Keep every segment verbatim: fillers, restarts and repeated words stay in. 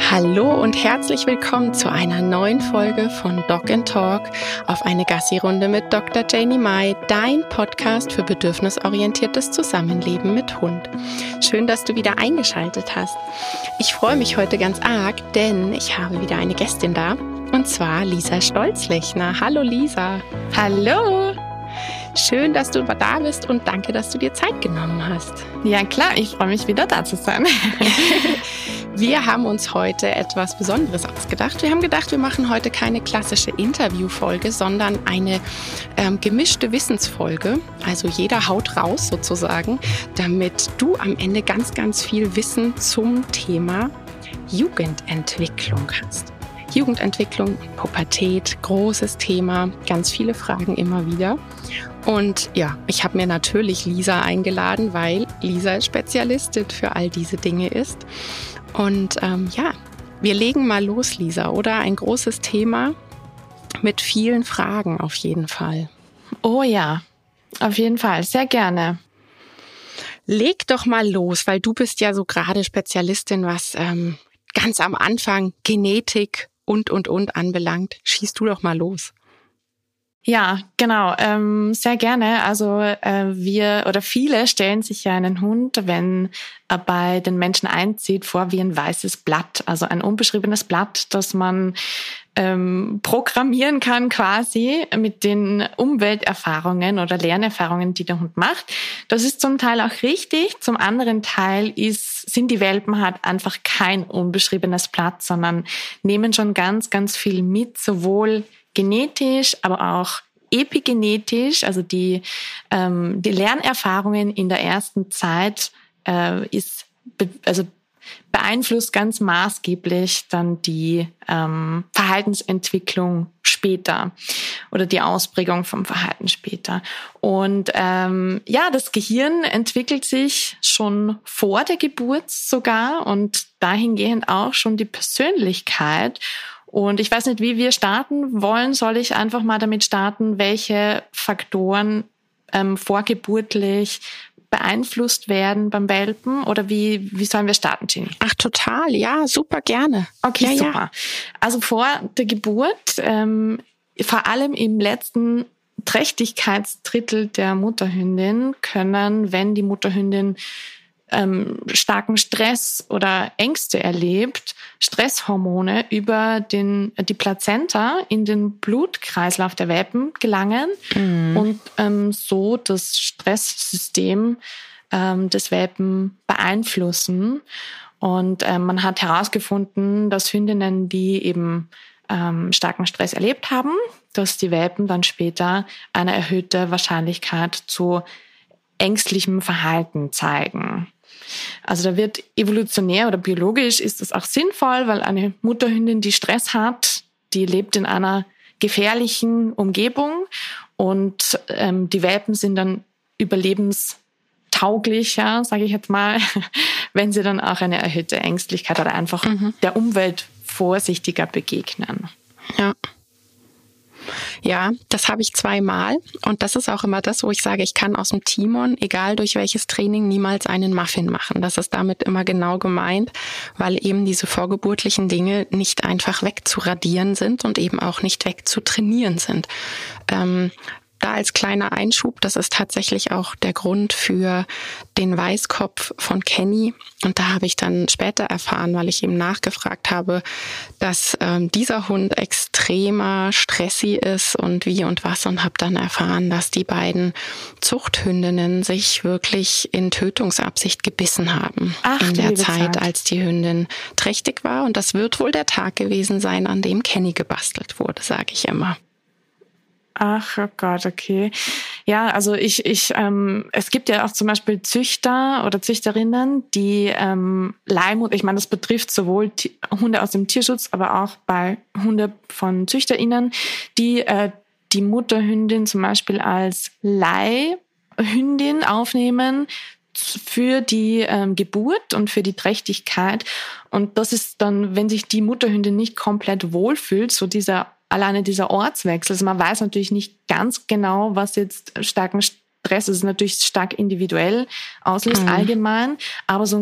Hallo und herzlich willkommen zu einer neuen Folge von Dog and Talk auf eine Gassi-Runde mit Doktor Janie Mai, dein Podcast für bedürfnisorientiertes Zusammenleben mit Hund. Schön, dass du wieder eingeschaltet hast. Ich freue mich heute ganz arg, denn ich habe wieder eine Gästin da, und zwar Lisa Stolzlechner. Hallo Lisa. Hallo. Schön, dass du da bist und danke, dass du dir Zeit genommen hast. Ja klar, ich freue mich wieder da zu sein. Wir haben uns heute etwas Besonderes ausgedacht. Wir haben gedacht, wir machen heute keine klassische Interviewfolge, sondern eine ähm, gemischte Wissensfolge. Also jeder haut raus sozusagen, damit du am Ende ganz, ganz viel Wissen zum Thema Jugendentwicklung hast. Jugendentwicklung, Pubertät, großes Thema, ganz viele Fragen immer wieder. Und ja, ich habe mir natürlich Lisa eingeladen, weil Lisa Spezialistin für all diese Dinge ist. Und ähm, ja, wir legen mal los, Lisa, oder? Ein großes Thema mit vielen Fragen auf jeden Fall. Oh ja, auf jeden Fall, sehr gerne. Leg doch mal los, weil du bist ja so gerade Spezialistin, was ähm, ganz am Anfang Genetik und, und, und anbelangt. Schießt du doch mal los. Ja, genau, ähm, sehr gerne. Also äh, wir oder viele stellen sich ja einen Hund, wenn er bei den Menschen einzieht, vor wie ein weißes Blatt, also ein unbeschriebenes Blatt, das man ähm, programmieren kann quasi mit den Umwelterfahrungen oder Lernerfahrungen, die der Hund macht. Das ist zum Teil auch richtig, zum anderen Teil ist, sind die Welpen halt einfach kein unbeschriebenes Blatt, sondern nehmen schon ganz, ganz viel mit, sowohl genetisch, aber auch epigenetisch, also die, ähm, die Lernerfahrungen in der ersten Zeit äh, ist be- also beeinflusst ganz maßgeblich dann die ähm, Verhaltensentwicklung später oder die Ausprägung vom Verhalten später. Und ähm, ja, das Gehirn entwickelt sich schon vor der Geburt sogar und dahingehend auch schon die Persönlichkeit. Und ich weiß nicht, wie wir starten wollen. Soll ich einfach mal damit starten, welche Faktoren ähm, vorgeburtlich beeinflusst werden beim Welpen? Oder wie, wie sollen wir starten, Jenny? Ach, total. Ja, super gerne. Okay, ja, super. Ja. Also vor der Geburt, ähm, vor allem im letzten Trächtigkeitsdrittel der Mutterhündin, können, wenn die Mutterhündin ähm, starken Stress oder Ängste erlebt, Stresshormone über den, die Plazenta in den Blutkreislauf der Welpen gelangen mhm. und ähm, so das Stresssystem ähm, des Welpen beeinflussen. Und ähm, man hat herausgefunden, dass Hündinnen, die eben ähm, starken Stress erlebt haben, dass die Welpen dann später eine erhöhte Wahrscheinlichkeit zu ängstlichem Verhalten zeigen. Also da wird evolutionär oder biologisch ist das auch sinnvoll, weil eine Mutterhündin, die Stress hat, die lebt in einer gefährlichen Umgebung und ähm, die Welpen sind dann überlebenstauglicher, sage ich jetzt mal, wenn sie dann auch eine erhöhte Ängstlichkeit oder einfach mhm. der Umwelt vorsichtiger begegnen. Ja. Ja, das habe ich zweimal und das ist auch immer das, wo ich sage, ich kann aus dem Timon, egal durch welches Training, niemals einen Muffin machen. Das ist damit immer genau gemeint, weil eben diese vorgeburtlichen Dinge nicht einfach wegzuradieren sind und eben auch nicht wegzutrainieren sind. Ähm, Da als kleiner Einschub, das ist tatsächlich auch der Grund für den Weißkopf von Kenny. Und da habe ich dann später erfahren, weil ich eben nachgefragt habe, dass ähm, dieser Hund extremer Stressi ist und wie und was. Und habe dann erfahren, dass die beiden Zuchthündinnen sich wirklich in Tötungsabsicht gebissen haben. Ach, in der Zeit, Zeit, als die Hündin trächtig war. Und das wird wohl der Tag gewesen sein, an dem Kenny gebastelt wurde, sage ich immer. Ach oh Gott, okay. Ja, also ich, ich, ähm, es gibt ja auch zum Beispiel Züchter oder Züchterinnen, die ähm, Leihmut, ich meine, das betrifft sowohl T- Hunde aus dem Tierschutz, aber auch bei Hunde von ZüchterInnen, die äh, die Mutterhündin zum Beispiel als Leihhündin aufnehmen für die ähm, Geburt und für die Trächtigkeit. Und das ist dann, wenn sich die Mutterhündin nicht komplett wohlfühlt, so dieser alleine dieser Ortswechsel. Also man weiß natürlich nicht ganz genau, was jetzt starken Stress ist, natürlich stark individuell auslöst, mhm. allgemein, aber so ein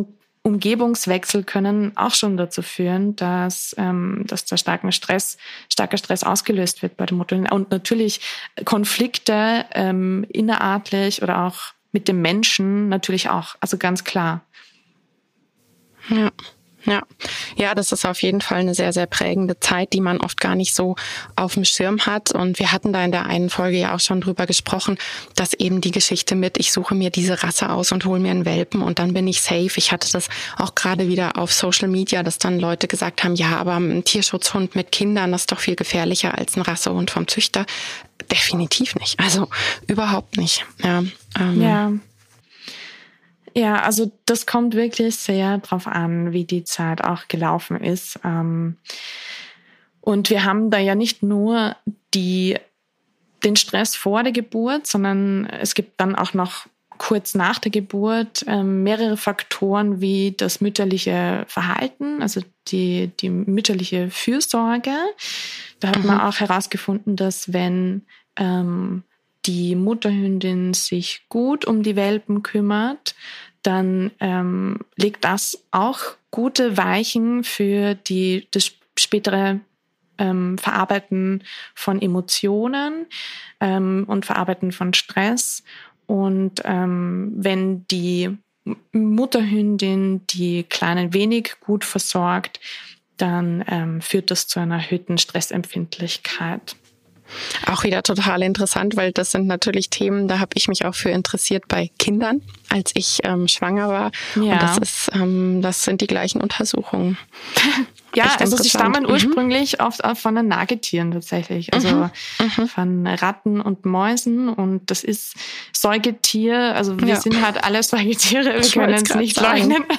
Umgebungswechsel können auch schon dazu führen, dass, ähm, dass da starker Stress, starker Stress ausgelöst wird bei der Mutter. Und natürlich Konflikte ähm, innerartlich oder auch mit dem Menschen natürlich auch, also ganz klar. Ja. Ja, ja, das ist auf jeden Fall eine sehr, sehr prägende Zeit, die man oft gar nicht so auf dem Schirm hat. Und wir hatten da in der einen Folge ja auch schon drüber gesprochen, dass eben die Geschichte mit, ich suche mir diese Rasse aus und hole mir einen Welpen und dann bin ich safe. Ich hatte das auch gerade wieder auf Social Media, dass dann Leute gesagt haben, ja, aber ein Tierschutzhund mit Kindern, das ist doch viel gefährlicher als ein Rassehund vom Züchter. Definitiv nicht. Also überhaupt nicht. Ja. Ähm, ja. Ja, also das kommt wirklich sehr drauf an, wie die Zeit auch gelaufen ist. Und wir haben da ja nicht nur die, den Stress vor der Geburt, sondern es gibt dann auch noch kurz nach der Geburt mehrere Faktoren wie das mütterliche Verhalten, also die, die mütterliche Fürsorge. Da hat mhm. man auch herausgefunden, dass wenn ähm, die Mutterhündin sich gut um die Welpen kümmert, dann ähm, legt das auch gute Weichen für die, das spätere ähm, Verarbeiten von Emotionen ähm, und Verarbeiten von Stress. Und ähm, wenn die Mutterhündin die Kleinen wenig gut versorgt, dann ähm, führt das zu einer erhöhten Stressempfindlichkeit. Auch wieder total interessant, weil das sind natürlich Themen, da habe ich mich auch für interessiert bei Kindern, als ich ähm, schwanger war. Ja. Und das ist, ähm, das sind die gleichen Untersuchungen. Ja, also sie stammen mhm. ursprünglich oft auch von den Nagetieren tatsächlich, also mhm. von Ratten und Mäusen. Und das ist Säugetier, also wir ja. sind halt alle Säugetiere, wir ich können es nicht sagen. leugnen.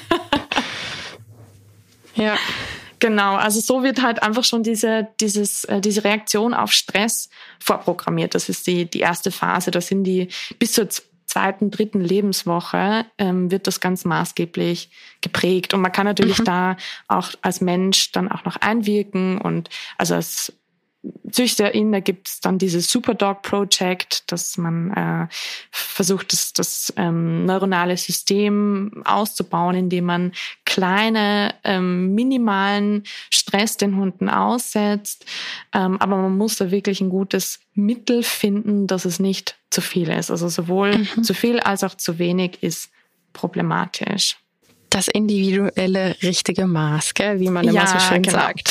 Ja. Genau, also so wird halt einfach schon diese, dieses, äh, diese Reaktion auf Stress vorprogrammiert. Das ist die, die erste Phase. Das sind die bis zur zweiten, dritten Lebenswoche ähm, wird das ganz maßgeblich geprägt. Und man kann natürlich mhm. da auch als Mensch dann auch noch einwirken und also als Züchterin, da gibt es dann dieses Superdog Project, dass man äh, versucht, das, das ähm, neuronale System auszubauen, indem man kleine, ähm, minimalen Stress den Hunden aussetzt. Ähm, aber man muss da wirklich ein gutes Mittel finden, dass es nicht zu viel ist. Also sowohl mhm. zu viel als auch zu wenig ist problematisch. Das individuelle richtige Maß, gell? Wie man immer ja, so schön genau. sagt.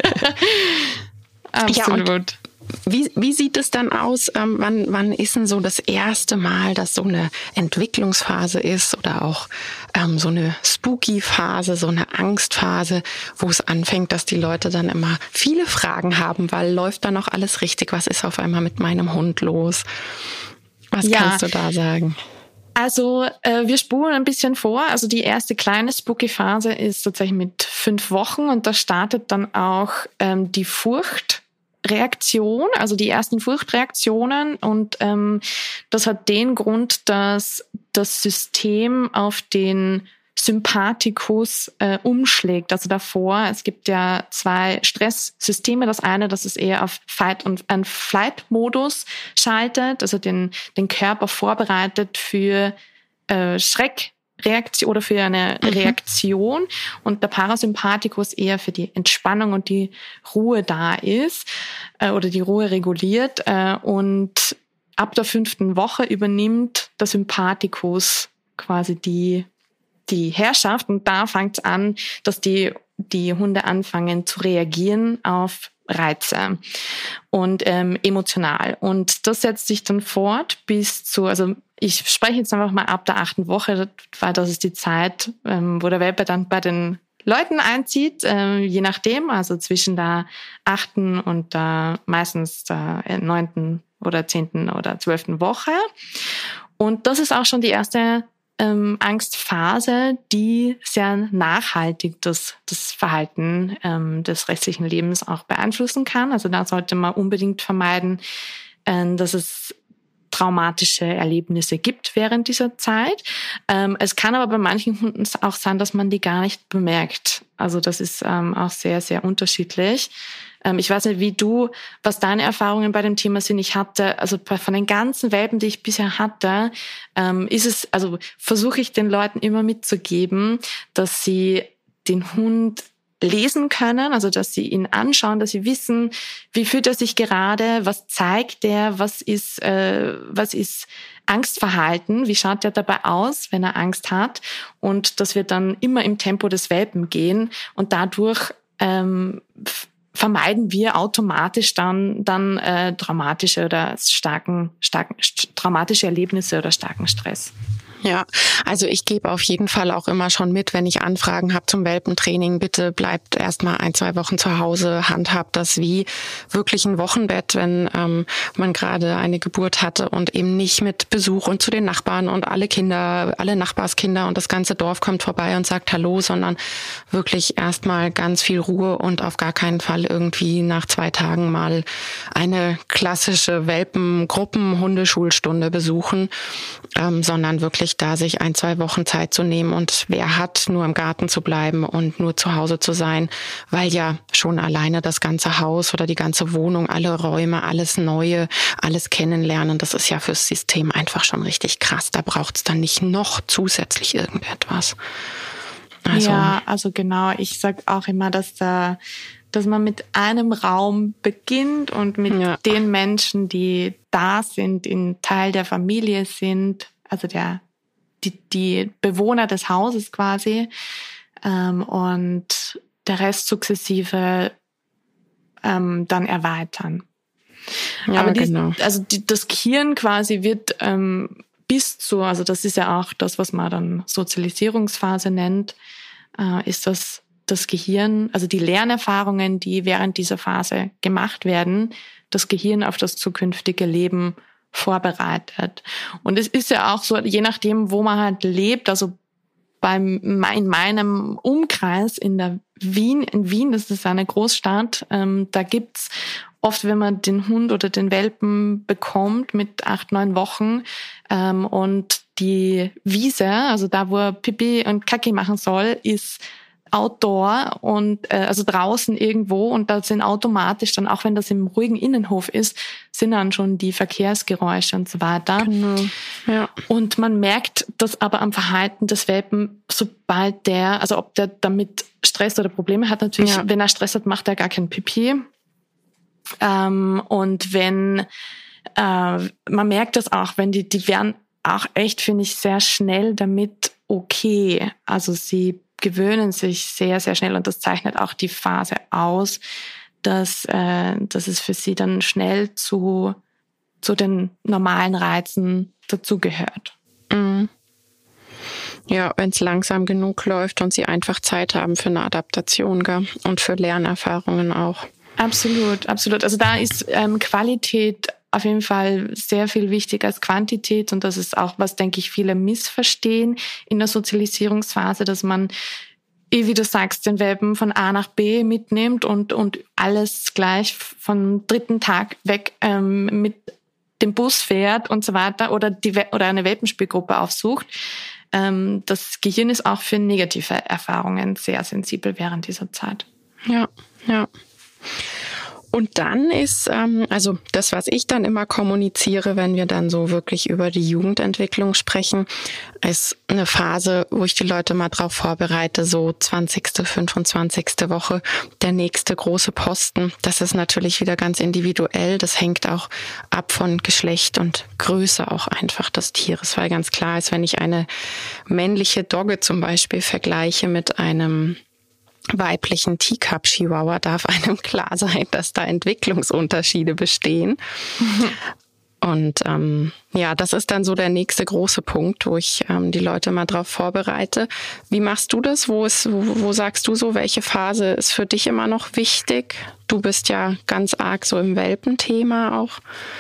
Absolut. Ja, wie, wie sieht es dann aus? Ähm, wann, wann ist denn so das erste Mal, dass so eine Entwicklungsphase ist oder auch ähm, so eine Spooky-Phase, so eine Angstphase, wo es anfängt, dass die Leute dann immer viele Fragen haben, weil läuft da noch alles richtig? Was ist auf einmal mit meinem Hund los? Was ja. kannst du da sagen? Also äh, wir spulen ein bisschen vor. Also die erste kleine Spooky-Phase ist tatsächlich mit fünf Wochen und da startet dann auch ähm, die Furchtreaktion, also die ersten Furchtreaktionen. Und ähm, das hat den Grund, dass das System auf den Sympathikus äh, umschlägt. Also davor, es gibt ja zwei Stresssysteme. Das eine, das ist eher auf Fight- und and Flight-Modus schaltet, also den, den Körper vorbereitet für äh, Schreckreaktion oder für eine mhm. Reaktion. Und der Parasympathikus eher für die Entspannung und die Ruhe da ist äh, oder die Ruhe reguliert. Äh, und ab der fünften Woche übernimmt der Sympathikus quasi die die Herrschaft und da fängt es an, dass die, die Hunde anfangen zu reagieren auf Reize und ähm, emotional. Und das setzt sich dann fort bis zu, also ich spreche jetzt einfach mal ab der achten Woche, weil das ist die Zeit, ähm, wo der Welpe dann bei den Leuten einzieht, äh, je nachdem, also zwischen der achten und der meistens der neunten oder zehnten oder zwölften Woche. Und das ist auch schon die erste Ähm, Angstphase, die sehr nachhaltig das, das Verhalten ähm, des restlichen Lebens auch beeinflussen kann. Also da sollte man unbedingt vermeiden, äh, dass es traumatische Erlebnisse gibt während dieser Zeit. Ähm, es kann aber bei manchen Hunden auch sein, dass man die gar nicht bemerkt. Also das ist ähm, auch sehr, sehr unterschiedlich. Ähm, ich weiß nicht, wie du, was deine Erfahrungen bei dem Thema sind. Ich hatte, also von den ganzen Welpen, die ich bisher hatte, ähm, ist es, also versuche ich den Leuten immer mitzugeben, dass sie den Hund lesen können, also dass sie ihn anschauen, dass sie wissen, wie fühlt er sich gerade, was zeigt er, was ist, äh, was ist Angstverhalten, wie schaut er dabei aus, wenn er Angst hat, und dass wir dann immer im Tempo des Welpen gehen und dadurch ähm, f- vermeiden wir automatisch dann dann äh, traumatische oder starken starken st- traumatische Erlebnisse oder starken Stress. Ja, also ich gebe auf jeden Fall auch immer schon mit, wenn ich Anfragen habe zum Welpentraining, bitte bleibt erstmal ein, zwei Wochen zu Hause, handhabt das wie wirklich ein Wochenbett, wenn ähm, man gerade eine Geburt hatte, und eben nicht mit Besuch und zu den Nachbarn und alle Kinder, alle Nachbarskinder und das ganze Dorf kommt vorbei und sagt Hallo, sondern wirklich erstmal ganz viel Ruhe und auf gar keinen Fall irgendwie nach zwei Tagen mal eine klassische Welpengruppen-Hundeschulstunde besuchen, ähm, sondern wirklich da sich ein, zwei Wochen Zeit zu nehmen, und wer hat, nur im Garten zu bleiben und nur zu Hause zu sein, weil ja schon alleine das ganze Haus oder die ganze Wohnung, alle Räume, alles Neue, alles kennenlernen, das ist ja fürs System einfach schon richtig krass. Da braucht es dann nicht noch zusätzlich irgendetwas. Also. Ja, also genau. Ich sag auch immer, dass da, dass man mit einem Raum beginnt und mit ja. den Menschen, die da sind, in Teil der Familie sind, also der Die, die Bewohner des Hauses quasi, ähm, und der Rest sukzessive ähm, dann erweitern. Ja, aber die, genau. Also die, das Gehirn quasi wird ähm, bis zu, also das ist ja auch das, was man dann Sozialisierungsphase nennt, äh, ist das das Gehirn, also die Lernerfahrungen, die während dieser Phase gemacht werden, das Gehirn auf das zukünftige Leben vorbereitet. Und es ist ja auch so, je nachdem, wo man halt lebt, also beim, in meinem Umkreis in der Wien, in Wien, das ist eine Großstadt, ähm, da gibt's oft, wenn man den Hund oder den Welpen bekommt mit acht, neun Wochen, ähm, und die Wiese, also da, wo er Pipi und Kacki machen soll, ist Outdoor und äh, also draußen irgendwo, und da sind automatisch dann, auch wenn das im ruhigen Innenhof ist, sind dann schon die Verkehrsgeräusche und so weiter. Genau. Ja. Und man merkt das aber am Verhalten des Welpen, sobald der, also ob der damit Stress oder Probleme hat, natürlich, ja. Wenn er Stress hat, macht er gar kein Pipi. Ähm, und wenn, äh, man merkt das auch, wenn die, die werden auch echt, finde ich, sehr schnell damit okay. Also sie gewöhnen sich sehr, sehr schnell, und das zeichnet auch die Phase aus, dass, äh, dass es für sie dann schnell zu, zu den normalen Reizen dazugehört. Mhm. Ja, wenn es langsam genug läuft und sie einfach Zeit haben für eine Adaptation, gell? Und für Lernerfahrungen auch. Absolut, absolut. Also da ist ähm, Qualität auf jeden Fall sehr viel wichtiger als Quantität, und das ist auch, was, denke ich, viele missverstehen in der Sozialisierungsphase, dass man, wie du sagst, den Welpen von A nach B mitnimmt und und alles gleich vom dritten Tag weg ähm, mit dem Bus fährt und so weiter, oder die oder eine Welpenspielgruppe aufsucht. Ähm, das Gehirn ist auch für negative Erfahrungen sehr sensibel während dieser Zeit. Ja, ja. Und dann ist, ähm, also das, was ich dann immer kommuniziere, wenn wir dann so wirklich über die Jugendentwicklung sprechen, ist eine Phase, wo ich die Leute mal drauf vorbereite, so zwanzigste, fünfundzwanzigste Woche, der nächste große Posten. Das ist natürlich wieder ganz individuell. Das hängt auch ab von Geschlecht und Größe auch einfach des Tieres, weil ganz klar ist, wenn ich eine männliche Dogge zum Beispiel vergleiche mit einem weiblichen Teacup-Chihuahua, darf einem klar sein, dass da Entwicklungsunterschiede bestehen. Mhm. Und ähm, ja, das ist dann so der nächste große Punkt, wo ich ähm, die Leute mal drauf vorbereite. Wie machst du das? Wo ist, wo, wo sagst du so, welche Phase ist für dich immer noch wichtig? Du bist ja ganz arg so im Welpenthema auch.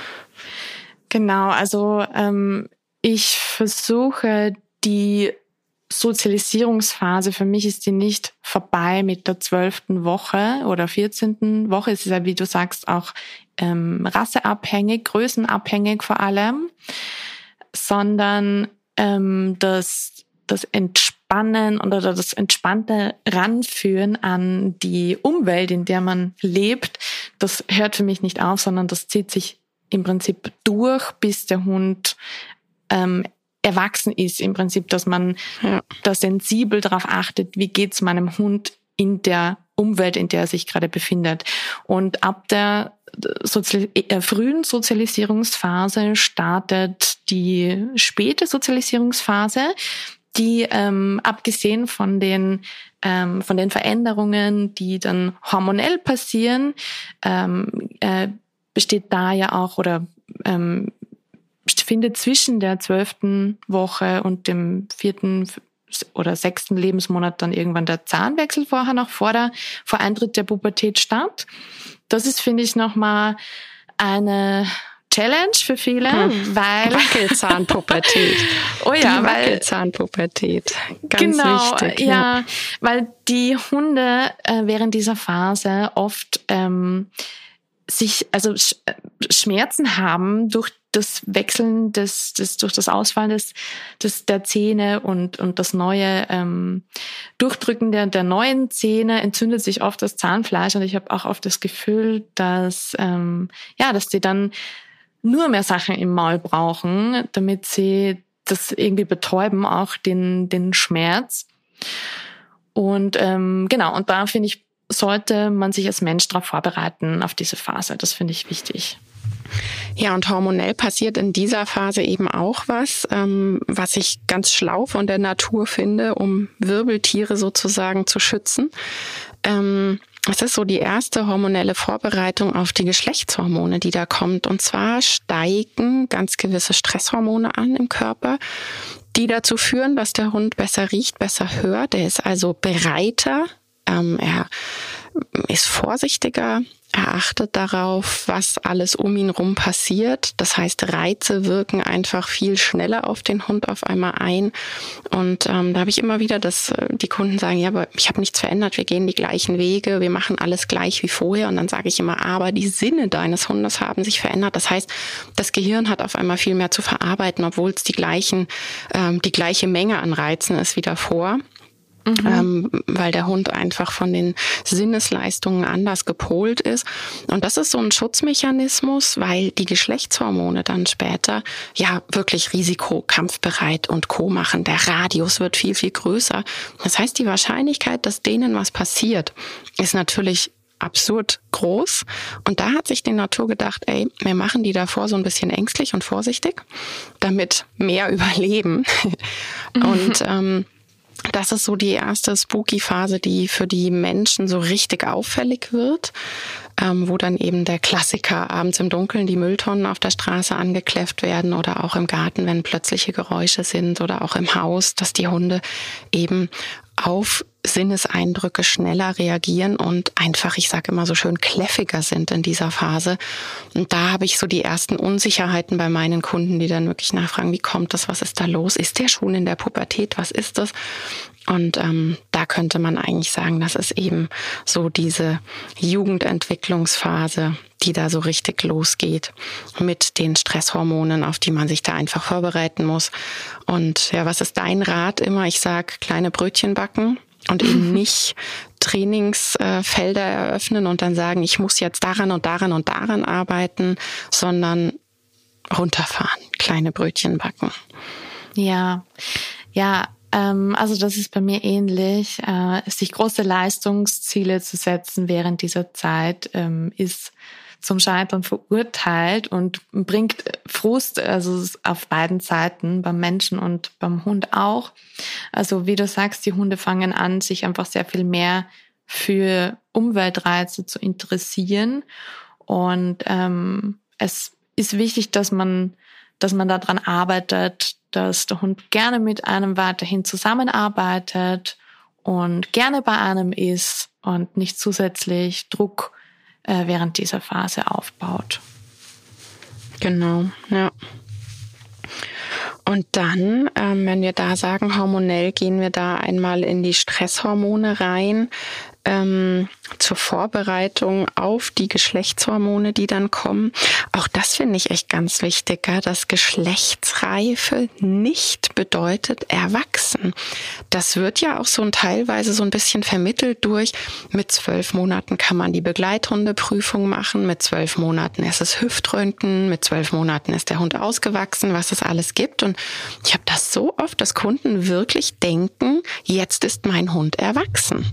Genau, also ähm, ich versuche die Sozialisierungsphase, für mich ist die nicht vorbei mit der zwölften Woche oder vierzehnten Woche. Es ist ja, wie du sagst, auch ähm, rasseabhängig, größenabhängig vor allem, sondern ähm, das, das Entspannen Entspannen oder das entspannte Ranführen an die Umwelt, in der man lebt, das hört für mich nicht auf, sondern das zieht sich im Prinzip durch, bis der Hund ähm, erwachsen ist. Im Prinzip, dass man ja. da sensibel darauf achtet, wie geht's meinem Hund in der Umwelt, in der er sich gerade befindet. Und ab der Sozial- äh, frühen Sozialisierungsphase startet die späte Sozialisierungsphase, die ähm, abgesehen von den ähm, von den Veränderungen, die dann hormonell passieren, ähm, äh, besteht da ja auch oder ähm, findet zwischen der zwölften Woche und dem vierten oder sechsten Lebensmonat dann irgendwann der Zahnwechsel vorher noch vor der vor Eintritt der Pubertät statt. Das ist, finde ich, nochmal eine Challenge für viele, hm. weil Wackelzahnpubertät. Oh ja, die weil Wackelzahnpubertät. Ganz genau, wichtig. Ja, ja, weil die Hunde äh, während dieser Phase oft ähm, sich also Sch- Schmerzen haben durch das Wechseln des, des durch das Ausfallen des, des der Zähne und und das neue ähm, Durchdrücken der der neuen Zähne entzündet sich oft das Zahnfleisch und ich habe auch oft das Gefühl, dass ähm, ja, dass die dann nur mehr Sachen im Maul brauchen, damit sie das irgendwie betäuben, auch den den Schmerz. Und ähm, genau, und da finde ich, sollte man sich als Mensch darauf vorbereiten, auf diese Phase. Das finde ich wichtig. Ja, und hormonell passiert in dieser Phase eben auch was, ähm, was ich ganz schlau von der Natur finde, um Wirbeltiere sozusagen zu schützen. Ähm, es ist so die erste hormonelle Vorbereitung auf die Geschlechtshormone, die da kommt. Und zwar steigen ganz gewisse Stresshormone an im Körper, die dazu führen, dass der Hund besser riecht, besser hört. Er ist also bereiter, ähm, er ist vorsichtiger, er achtet darauf, was alles um ihn rum passiert. Das heißt, Reize wirken einfach viel schneller auf den Hund auf einmal ein. Und ähm, da habe ich immer wieder, dass die Kunden sagen, ja, aber ich habe nichts verändert, wir gehen die gleichen Wege, wir machen alles gleich wie vorher. Und dann sage ich immer, aber die Sinne deines Hundes haben sich verändert. Das heißt, das Gehirn hat auf einmal viel mehr zu verarbeiten, obwohl es die gleichen, ähm, die gleiche Menge an Reizen ist wie davor. Mhm. Ähm, weil der Hund einfach von den Sinnesleistungen anders gepolt ist. Und das ist so ein Schutzmechanismus, weil die Geschlechtshormone dann später ja wirklich Risiko, kampfbereit und Co. machen. Der Radius wird viel, viel größer. Das heißt, die Wahrscheinlichkeit, dass denen was passiert, ist natürlich absurd groß. Und da hat sich die Natur gedacht, ey, wir machen die davor so ein bisschen ängstlich und vorsichtig, damit mehr überleben. Mhm. Und ähm, das ist so die erste Spooky-Phase, die für die Menschen so richtig auffällig wird, ähm, wo dann eben der Klassiker abends im Dunkeln die Mülltonnen auf der Straße angekläfft werden oder auch im Garten, wenn plötzliche Geräusche sind oder auch im Haus, dass die Hunde eben auf Sinneseindrücke schneller reagieren und einfach, ich sage immer so schön, kläffiger sind in dieser Phase. Und da habe ich so die ersten Unsicherheiten bei meinen Kunden, die dann wirklich nachfragen, wie kommt das, was ist da los? Ist der schon in der Pubertät? Was ist das? Und ähm, da könnte man eigentlich sagen, das ist eben so diese Jugendentwicklungsphase, die da so richtig losgeht mit den Stresshormonen, auf die man sich da einfach vorbereiten muss. Und ja, was ist dein Rat immer? Ich sag, kleine Brötchen backen und eben nicht Trainingsfelder eröffnen und dann sagen, ich muss jetzt daran und daran und daran arbeiten, sondern runterfahren, kleine Brötchen backen. Ja, ja. Also das ist bei mir ähnlich. Sich große Leistungsziele zu setzen während dieser Zeit ist zum Scheitern verurteilt und bringt Frust, also auf beiden Seiten, beim Menschen und beim Hund auch. Also wie du sagst, die Hunde fangen an, sich einfach sehr viel mehr für Umweltreize zu interessieren. Und ähm, es ist wichtig, dass man, dass man daran arbeitet, dass der Hund gerne mit einem weiterhin zusammenarbeitet und gerne bei einem ist und nicht zusätzlich Druck äh, während dieser Phase aufbaut. Genau, ja. Und dann, ähm, wenn wir da sagen, hormonell gehen wir da einmal in die Stresshormone rein. ähm, zur Vorbereitung auf die Geschlechtshormone, die dann kommen. Auch das finde ich echt ganz wichtig, gell? Dass Geschlechtsreife nicht bedeutet erwachsen. Das wird ja auch so ein teilweise so ein bisschen vermittelt durch, mit zwölf Monaten kann man die Begleithundeprüfung machen, mit zwölf Monaten ist es Hüftröntgen, mit zwölf Monaten ist der Hund ausgewachsen, was es alles gibt. Und ich habe das so oft, dass Kunden wirklich denken, jetzt ist mein Hund erwachsen.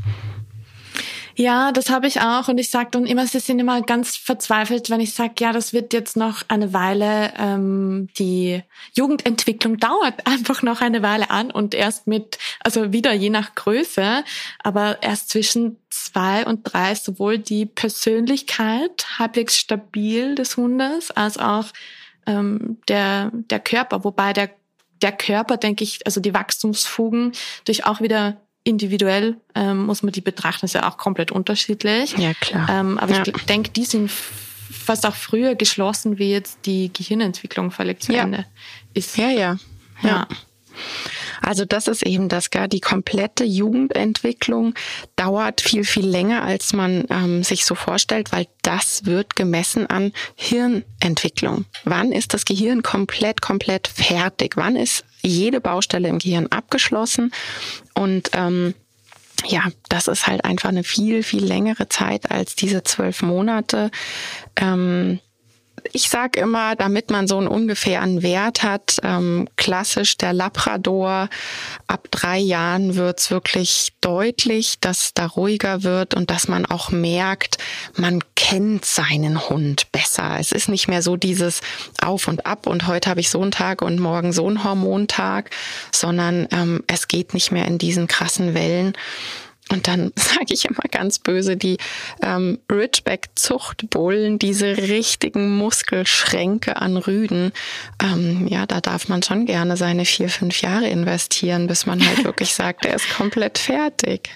Ja, das habe ich auch und ich sage dann immer, sie sind immer ganz verzweifelt, wenn ich sage, ja, das wird jetzt noch eine Weile, ähm, die Jugendentwicklung dauert einfach noch eine Weile an und erst mit, also wieder je nach Größe, aber erst zwischen zwei und drei ist sowohl die Persönlichkeit halbwegs stabil des Hundes als auch ähm, der der Körper, wobei der der Körper, denke ich, also die Wachstumsfugen durch auch wieder individuell ähm, muss man die betrachten, ist ja auch komplett unterschiedlich. Ja, klar. Ähm, aber ja. ich denke, die sind fast auch früher geschlossen, wie jetzt die Gehirnentwicklung völlig zu ja. Ende ist. Ja, ja, ja. ja. Also das ist eben das, gar die komplette Jugendentwicklung dauert viel, viel länger, als man ähm, sich so vorstellt, weil das wird gemessen an Hirnentwicklung. Wann ist das Gehirn komplett, komplett fertig? Wann ist jede Baustelle im Gehirn abgeschlossen? Und ähm, ja, das ist halt einfach eine viel, viel längere Zeit als diese zwölf Monate. Ähm, Ich sage immer, damit man so einen ungefähren Wert hat, ähm, klassisch der Labrador, ab drei Jahren wird's wirklich deutlich, dass da ruhiger wird und dass man auch merkt, man kennt seinen Hund besser. Es ist nicht mehr so dieses Auf und Ab und heute habe ich so einen Tag und morgen so einen Hormontag, sondern ähm, es geht nicht mehr in diesen krassen Wellen. Und dann sage ich immer ganz böse, die ähm, Ridgeback-Zuchtbullen, diese richtigen Muskelschränke an Rüden, ähm, ja, da darf man schon gerne seine vier, fünf Jahre investieren, bis man halt wirklich sagt, er ist komplett fertig.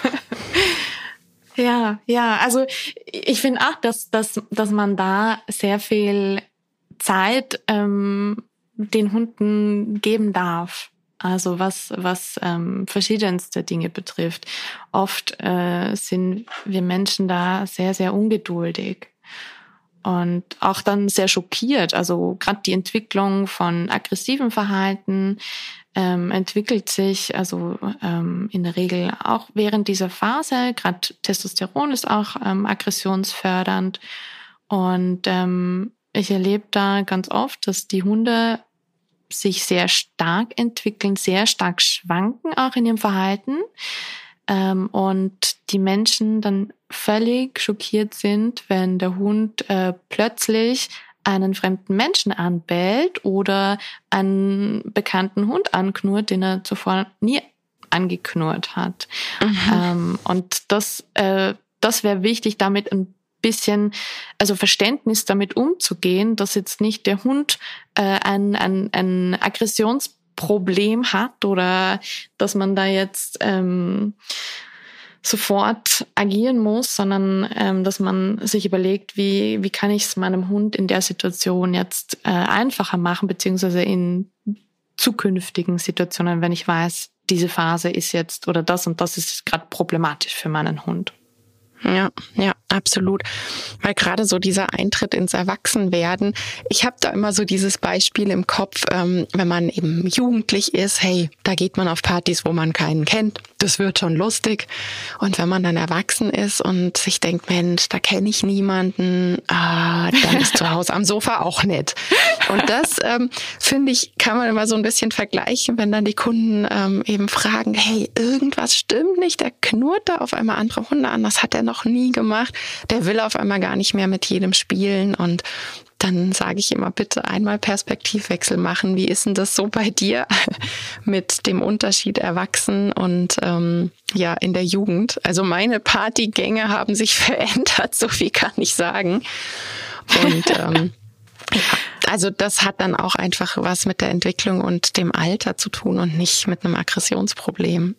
Ja, ja, also ich finde auch, dass, dass, dass man da sehr viel Zeit ähm, den Hunden geben darf. Also was was ähm, verschiedenste Dinge betrifft. Oft äh, sind wir Menschen da sehr, sehr ungeduldig und auch dann sehr schockiert. Also gerade die Entwicklung von aggressivem Verhalten ähm, entwickelt sich also ähm, in der Regel auch während dieser Phase. Gerade Testosteron ist auch ähm, aggressionsfördernd und ähm, ich erlebe da ganz oft, dass die Hunde sich sehr stark entwickeln, sehr stark schwanken auch in ihrem Verhalten ähm, und die Menschen dann völlig schockiert sind, wenn der Hund äh, plötzlich einen fremden Menschen anbellt oder einen bekannten Hund anknurrt, den er zuvor nie angeknurrt hat. Mhm. Ähm, und das, äh, das wäre wichtig, damit ein bisschen, also Verständnis damit umzugehen, dass jetzt nicht der Hund äh, ein, ein, ein Aggressionsproblem hat oder dass man da jetzt ähm, sofort agieren muss, sondern ähm, dass man sich überlegt, wie, wie kann ich es meinem Hund in der Situation jetzt äh, einfacher machen, beziehungsweise in zukünftigen Situationen, wenn ich weiß, diese Phase ist jetzt oder das und das ist gerade problematisch für meinen Hund. Ja, ja, absolut. Weil gerade so dieser Eintritt ins Erwachsenwerden, ich habe da immer so dieses Beispiel im Kopf, ähm, wenn man eben jugendlich ist, hey, da geht man auf Partys, wo man keinen kennt, das wird schon lustig. Und wenn man dann erwachsen ist und sich denkt, Mensch, da kenne ich niemanden, ah, dann ist zu Hause am Sofa auch nett. Und das, ähm, finde ich, kann man immer so ein bisschen vergleichen, wenn dann die Kunden ähm, eben fragen, hey, irgendwas stimmt nicht, der knurrt da auf einmal andere Hunde an, das hat er noch nie gemacht, der will auf einmal gar nicht mehr mit jedem spielen und dann sage ich immer, bitte einmal Perspektivwechsel machen. Wie ist denn das so bei dir mit dem Unterschied erwachsen und ähm, ja in der Jugend? Also meine Partygänge haben sich verändert, so viel kann ich sagen. Und ähm, ja, also das hat dann auch einfach was mit der Entwicklung und dem Alter zu tun und nicht mit einem Aggressionsproblem.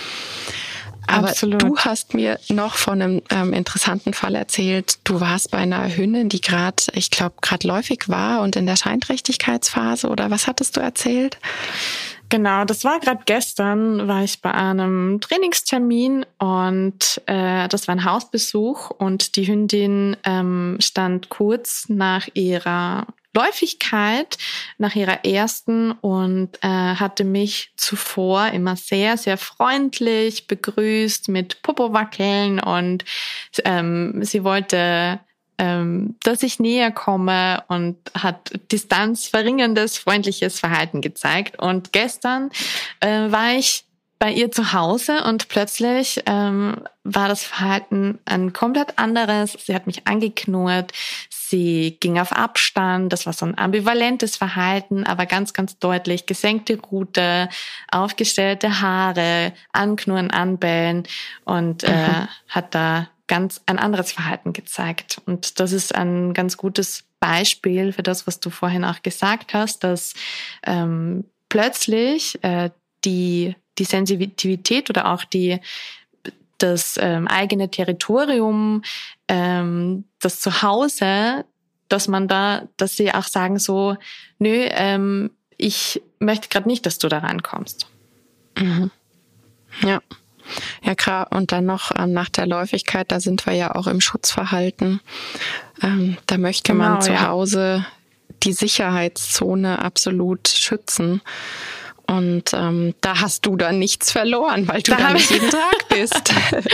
Aber Absolut. Du hast mir noch von einem ähm, interessanten Fall erzählt. Du warst bei einer Hündin, die gerade, ich glaube, gerade läufig war und in der Scheinträchtigkeitsphase. Oder was hattest du erzählt? Genau, das war gerade gestern, war ich bei einem Trainingstermin und äh, das war ein Hausbesuch und die Hündin ähm, stand kurz nach ihrer Läufigkeit, nach ihrer ersten und äh, hatte mich zuvor immer sehr, sehr freundlich begrüßt mit Popowackeln und ähm, sie wollte dass ich näher komme und hat distanzverringerndes, freundliches Verhalten gezeigt. Und gestern äh, war ich bei ihr zu Hause und plötzlich ähm, war das Verhalten ein komplett anderes. Sie hat mich angeknurrt, sie ging auf Abstand, das war so ein ambivalentes Verhalten, aber ganz, ganz deutlich gesenkte Rute, aufgestellte Haare, anknurren, anbellen und äh, mhm. hat da ganz ein anderes Verhalten gezeigt. Und das ist ein ganz gutes Beispiel für das, was du vorhin auch gesagt hast, dass ähm, plötzlich äh, die die Sensitivität oder auch die das ähm, eigene Territorium, ähm, das Zuhause, dass man da, dass sie auch sagen so, nö, ähm, ich möchte gerade nicht, dass du da rankommst. Mhm. Ja. Ja, klar. Und dann noch ähm, nach der Läufigkeit, da sind wir ja auch im Schutzverhalten. Ähm, da möchte genau, man zu ja. Hause die Sicherheitszone absolut schützen. Und ähm, da hast du dann nichts verloren, weil du da, da nicht jeden Tag bist.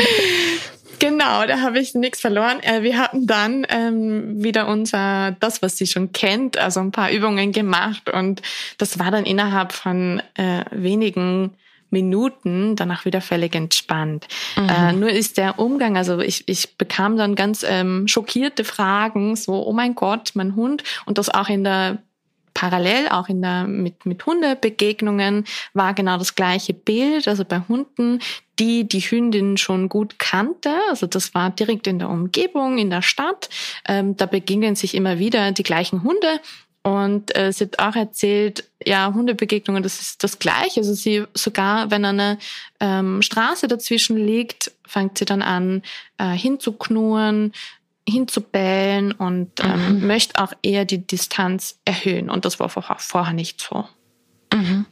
Genau, da habe ich nichts verloren. Wir hatten dann ähm, wieder unser, das, was sie schon kennt, also ein paar Übungen gemacht. Und das war dann innerhalb von äh, wenigen Minuten danach wieder völlig entspannt. Mhm. Äh, nur ist der Umgang, also ich, ich bekam dann ganz ähm, schockierte Fragen, so, oh mein Gott, mein Hund, und das auch in der, parallel auch in der, mit, mit Hundebegegnungen war genau das gleiche Bild, also bei Hunden, die die Hündin schon gut kannte, also das war direkt in der Umgebung, in der Stadt, ähm, da begegnen sich immer wieder die gleichen Hunde. Und äh, sie hat auch erzählt, ja, Hundebegegnungen, das ist das Gleiche. Also sie sogar, wenn eine ähm, Straße dazwischen liegt, fängt sie dann an, äh, hinzuknurren, hinzubellen und ähm, mhm. möchte auch eher die Distanz erhöhen. Und das war vorher, vorher nicht so. Mhm.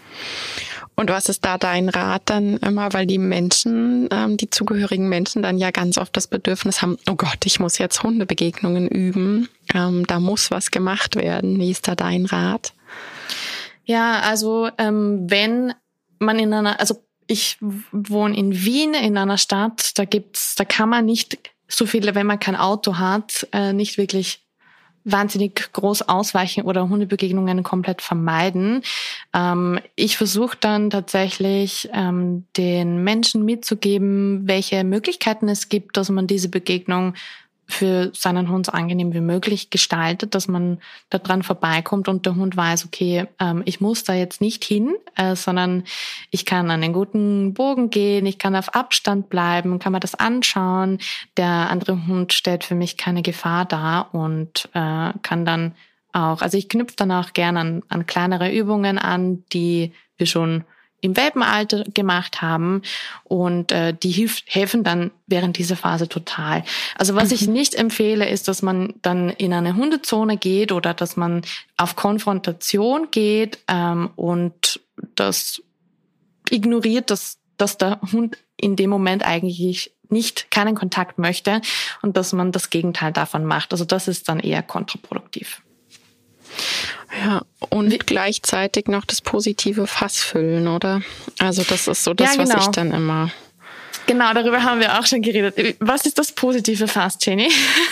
Und was ist da dein Rat dann immer, weil die Menschen, ähm, die zugehörigen Menschen dann ja ganz oft das Bedürfnis haben, oh Gott, ich muss jetzt Hundebegegnungen üben, ähm, da muss was gemacht werden. Wie ist da dein Rat? Ja, also ähm, wenn man in einer, also ich wohne in Wien, in einer Stadt, da gibt's, da kann man nicht so viele, wenn man kein Auto hat, äh, nicht wirklich wahnsinnig groß ausweichen oder Hundebegegnungen komplett vermeiden. Ähm, ich versuche dann tatsächlich ähm, den Menschen mitzugeben, welche Möglichkeiten es gibt, dass man diese Begegnung für seinen Hund so angenehm wie möglich gestaltet, dass man da dran vorbeikommt und der Hund weiß, okay, ähm, ich muss da jetzt nicht hin, äh, sondern ich kann an den guten Bogen gehen, ich kann auf Abstand bleiben, kann mir das anschauen. Der andere Hund stellt für mich keine Gefahr dar und äh, kann dann auch, also ich knüpfe dann auch gerne an, an kleinere Übungen an, die wir schon im Welpenalter gemacht haben und äh, die hilf, helfen dann während dieser Phase total. Also was mhm. ich nicht empfehle, ist, dass man dann in eine Hundezone geht oder dass man auf Konfrontation geht ähm, und das ignoriert, dass, dass der Hund in dem Moment eigentlich nicht keinen Kontakt möchte und dass man das Gegenteil davon macht. Also das ist dann eher kontraproduktiv. Ja, und gleichzeitig noch das positive Fass füllen, oder? Also das ist so das, ja, genau. was ich dann immer... Genau, darüber haben wir auch schon geredet. Was ist das positive Fass, Jenny?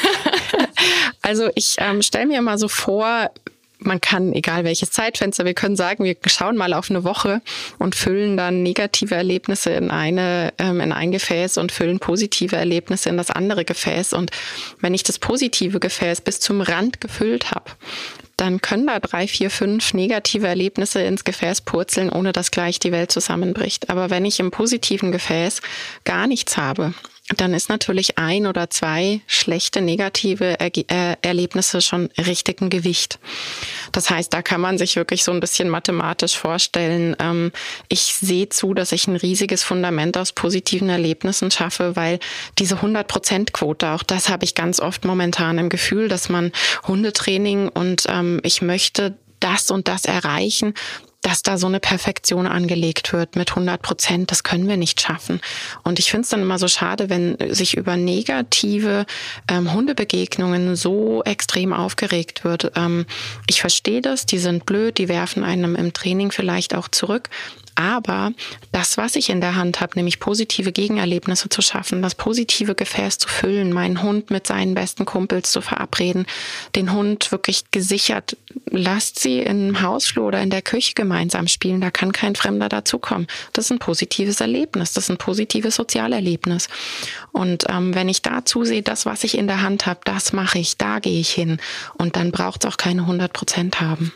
Also ich ähm, stelle mir immer so vor, man kann, egal welches Zeitfenster, wir können sagen, wir schauen mal auf eine Woche und füllen dann negative Erlebnisse in eine ähm, in ein Gefäß und füllen positive Erlebnisse in das andere Gefäß. Und wenn ich das positive Gefäß bis zum Rand gefüllt habe, dann können da drei, vier, fünf negative Erlebnisse ins Gefäß purzeln, ohne dass gleich die Welt zusammenbricht. Aber wenn ich im positiven Gefäß gar nichts habe, dann ist natürlich ein oder zwei schlechte negative Erge- äh, Erlebnisse schon richtig ein Gewicht. Das heißt, da kann man sich wirklich so ein bisschen mathematisch vorstellen, ähm, ich sehe zu, dass ich ein riesiges Fundament aus positiven Erlebnissen schaffe, weil diese hundert Prozent Quote, auch das habe ich ganz oft momentan im Gefühl, dass man Hundetraining und ähm, ich möchte das und das erreichen, dass da so eine Perfektion angelegt wird mit hundert Prozent. Das können wir nicht schaffen. Und ich finde es dann immer so schade, wenn sich über negative ähm, Hundebegegnungen so extrem aufgeregt wird. Ähm, ich verstehe das, die sind blöd, die werfen einem im Training vielleicht auch zurück. Aber das, was ich in der Hand habe, nämlich positive Gegenerlebnisse zu schaffen, das positive Gefäß zu füllen, meinen Hund mit seinen besten Kumpels zu verabreden, den Hund wirklich gesichert, lasst sie im Hausflur oder in der Küche gemeinsam spielen, da kann kein Fremder dazukommen. Das ist ein positives Erlebnis, das ist ein positives Sozialerlebnis. Und ähm, wenn ich da zusehe, das, was ich in der Hand habe, das mache ich, da gehe ich hin. Und dann braucht es auch keine hundert Prozent haben.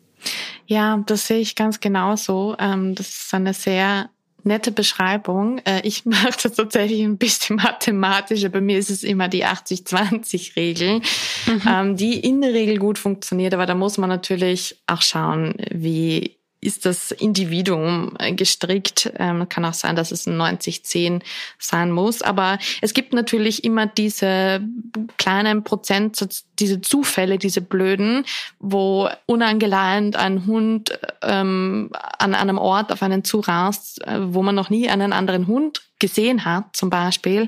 Ja, das sehe ich ganz genauso. Das ist eine sehr nette Beschreibung. Ich mache das tatsächlich ein bisschen mathematisch. Bei mir ist es immer die achtzig zwanzig Regel, mhm. die in der Regel gut funktioniert. Aber da muss man natürlich auch schauen, wie ist das Individuum gestrickt. Ähm, kann auch sein, dass es ein neunzig zehn sein muss. Aber es gibt natürlich immer diese kleinen Prozent, diese Zufälle, diese blöden, wo unangeleint ein Hund ähm, an einem Ort auf einen zurast, wo man noch nie einen anderen Hund gesehen hat, zum Beispiel.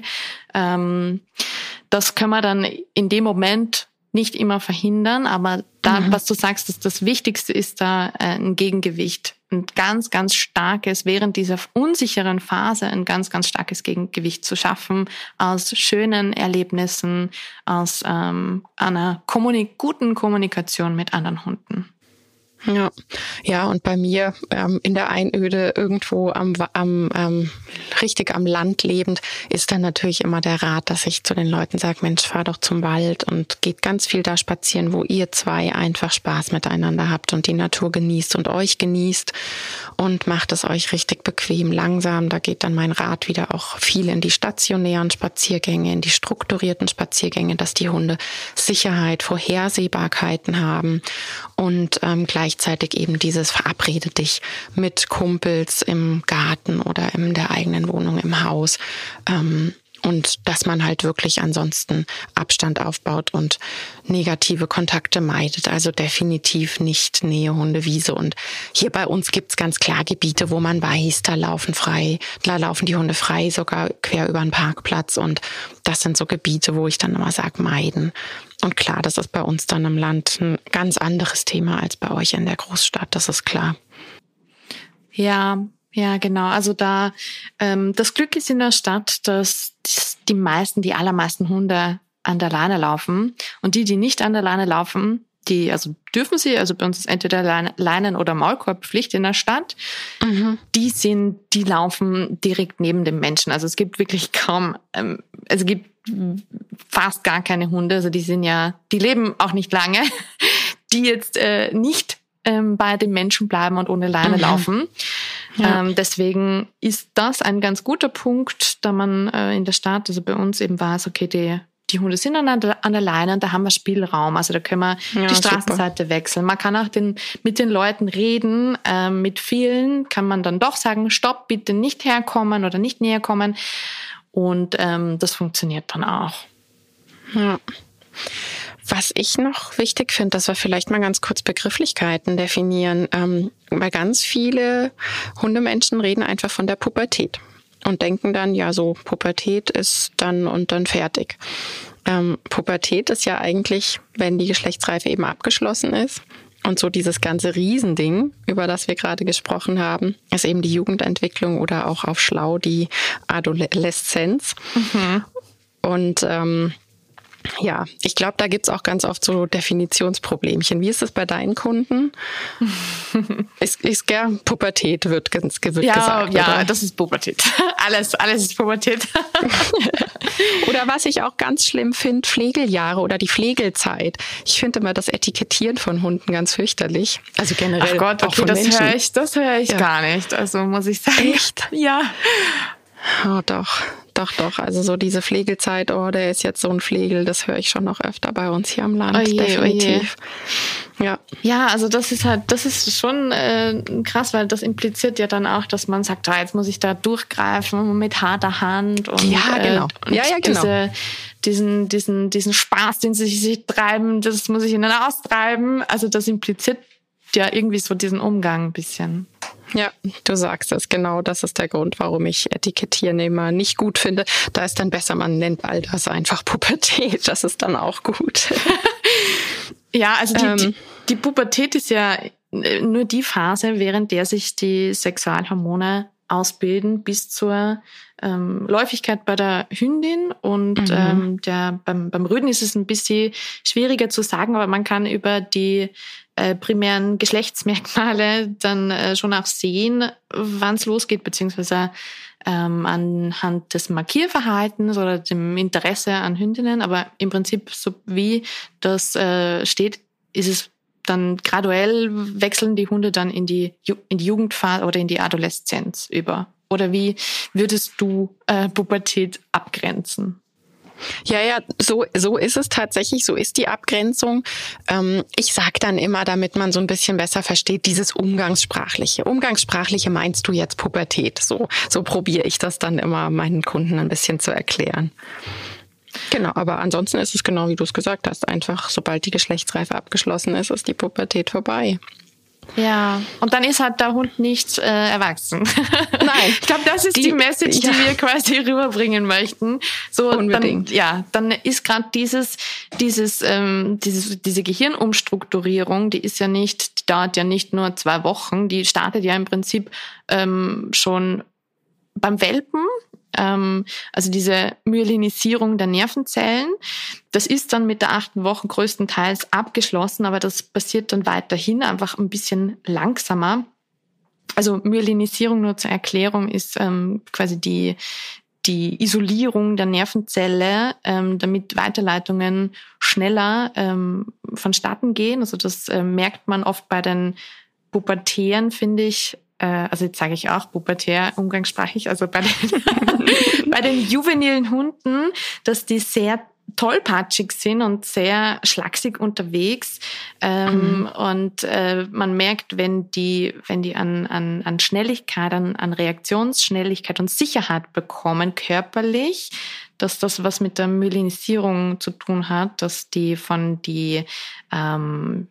Ähm, das können wir dann in dem Moment nicht immer verhindern, aber da, mhm. was du sagst, dass das Wichtigste ist da äh, ein Gegengewicht, ein ganz, ganz starkes, während dieser unsicheren Phase ein ganz, ganz starkes Gegengewicht zu schaffen aus schönen Erlebnissen, aus ähm, einer kommunik- guten Kommunikation mit anderen Hunden. Ja, ja, und bei mir ähm, in der Einöde irgendwo am, am ähm, richtig am Land lebend ist dann natürlich immer der Rat, dass ich zu den Leuten sage, Mensch, fahr doch zum Wald und geht ganz viel da spazieren, wo ihr zwei einfach Spaß miteinander habt und die Natur genießt und euch genießt und macht es euch richtig bequem, langsam. Da geht dann mein Rat wieder auch viel in die stationären Spaziergänge, in die strukturierten Spaziergänge, dass die Hunde Sicherheit, Vorhersehbarkeiten haben und ähm, gleich gleichzeitig eben dieses verabrede dich mit Kumpels im Garten oder in der eigenen Wohnung im Haus. Ähm, und dass man halt wirklich ansonsten Abstand aufbaut und negative Kontakte meidet. Also definitiv nicht Nähe Hundewiese. Und hier bei uns gibt's ganz klar Gebiete, wo man weiß, da laufen frei, da laufen die Hunde frei, sogar quer über den Parkplatz. Und das sind so Gebiete, wo ich dann immer sage, meiden. Und klar, das ist bei uns dann im Land ein ganz anderes Thema als bei euch in der Großstadt, das ist klar. Ja, ja, genau. Also da ähm, das Glück ist in der Stadt, dass die meisten, die allermeisten Hunde an der Leine laufen. Und die, die nicht an der Leine laufen, die, also dürfen sie, also bei uns ist entweder Leinen- oder Maulkorbpflicht in der Stadt, mhm. die sind, die laufen direkt neben dem Menschen. Also es gibt wirklich kaum, ähm, es gibt fast gar keine Hunde, also die sind ja, die leben auch nicht lange, die jetzt äh, nicht ähm, bei den Menschen bleiben und ohne Leine mhm. laufen. Ja. Ähm, deswegen ist das ein ganz guter Punkt, da man äh, in der Stadt, also bei uns eben weiß, okay, die Die Hunde sind an der, an der Leine und da haben wir Spielraum. Also da können wir ja, die Straßenseite super. wechseln. Man kann auch den, mit den Leuten reden. Ähm, mit vielen kann man dann doch sagen, stopp, bitte nicht herkommen oder nicht näher kommen. Und ähm, das funktioniert dann auch. Ja. Was ich noch wichtig finde, dass wir vielleicht mal ganz kurz Begrifflichkeiten definieren. Ähm, weil ganz viele Hundemenschen reden einfach von der Pubertät. Und denken dann, ja, so Pubertät ist dann und dann fertig. Ähm, Pubertät ist ja eigentlich, wenn die Geschlechtsreife eben abgeschlossen ist. Und so dieses ganze Riesending, über das wir gerade gesprochen haben, ist eben die Jugendentwicklung oder auch auf schlau die Adoleszenz. Mhm. Und ähm, ja, ich glaube, da gibt's auch ganz oft so Definitionsproblemchen. Wie ist es bei deinen Kunden? ist, ist gern Pubertät, wird, wird ja, gesagt. Ja, oder? Das ist Pubertät. Alles, alles ist Pubertät. Oder was ich auch ganz schlimm finde, Pflegeljahre oder die Pflegelzeit. Ich finde immer das Etikettieren von Hunden ganz fürchterlich. Also generell. Ach Gott, okay, auch von das Menschen. höre ich, das höre ich ja. gar nicht. Also muss ich sagen. Echt? Ja. Oh, doch, doch, doch. Also so diese Pflegezeit, oh, der ist jetzt so ein Pflegel, das höre ich schon noch öfter bei uns hier am Land, oje, definitiv. Oje. Ja. Ja, also das ist halt, das ist schon äh, krass, weil das impliziert ja dann auch, dass man sagt, ah, jetzt muss ich da durchgreifen mit harter Hand und, ja, genau. äh, und ja, ja, genau. diese, diesen, diesen, diesen Spaß, den sie sich treiben, das muss ich ihnen austreiben. Also das impliziert ja irgendwie so diesen Umgang ein bisschen. Ja, du sagst es, genau. Das ist der Grund, warum ich Etikettieren immer nicht gut finde. Da ist dann besser, man nennt all das einfach Pubertät. Das ist dann auch gut. Ja, also die, ähm, die, die Pubertät ist ja nur die Phase, während der sich die Sexualhormone ausbilden bis zur ähm, Läufigkeit bei der Hündin. Und mhm. ähm, der, beim, beim Rüden ist es ein bisschen schwieriger zu sagen, aber man kann über die äh, primären Geschlechtsmerkmale dann äh, schon auch sehen, wann es losgeht, beziehungsweise ähm, anhand des Markierverhaltens oder dem Interesse an Hündinnen. Aber im Prinzip, so wie das äh, steht, ist es dann graduell wechseln die Hunde dann in die, in die Jugendphase oder in die Adoleszenz über. Oder wie würdest du äh, Pubertät abgrenzen? Ja, ja, so so ist es tatsächlich, so ist die Abgrenzung. Ähm, ich sag dann immer, damit man so ein bisschen besser versteht, dieses Umgangssprachliche. Umgangssprachliche meinst du jetzt Pubertät? So so probiere ich das dann immer meinen Kunden ein bisschen zu erklären. Genau, aber ansonsten ist es genau, wie du es gesagt hast. Einfach, sobald die Geschlechtsreife abgeschlossen ist, ist die Pubertät vorbei. Ja, und dann ist halt der Hund nicht äh, erwachsen. Nein. Ich glaube, das ist die, die Message, die ja. wir quasi rüberbringen möchten. So, unbedingt. Dann, ja, dann ist gerade dieses, dieses, ähm, dieses, diese Gehirnumstrukturierung, die ist ja nicht, die dauert ja nicht nur zwei Wochen, die startet ja im Prinzip ähm, schon beim Welpen. Ähm, also diese Myelinisierung der Nervenzellen. Das ist dann mit der achten Woche größtenteils abgeschlossen, aber das passiert dann weiterhin einfach ein bisschen langsamer. Also Myelinisierung, nur zur Erklärung, ist ähm, quasi die, die Isolierung der Nervenzelle, ähm, damit Weiterleitungen schneller ähm, vonstatten gehen. Also das äh, merkt man oft bei den Pubertären, finde ich. Also jetzt sage ich auch pubertär umgangssprachlich, also bei den, bei den juvenilen Hunden, dass die sehr tollpatschig sind und sehr schlaksig unterwegs. Ähm, mhm. Und äh, man merkt, wenn die, wenn die an, an, an Schnelligkeit, an, an Reaktionsschnelligkeit und Sicherheit bekommen, körperlich, dass das was mit der Myelinisierung zu tun hat, dass die von die, ähm,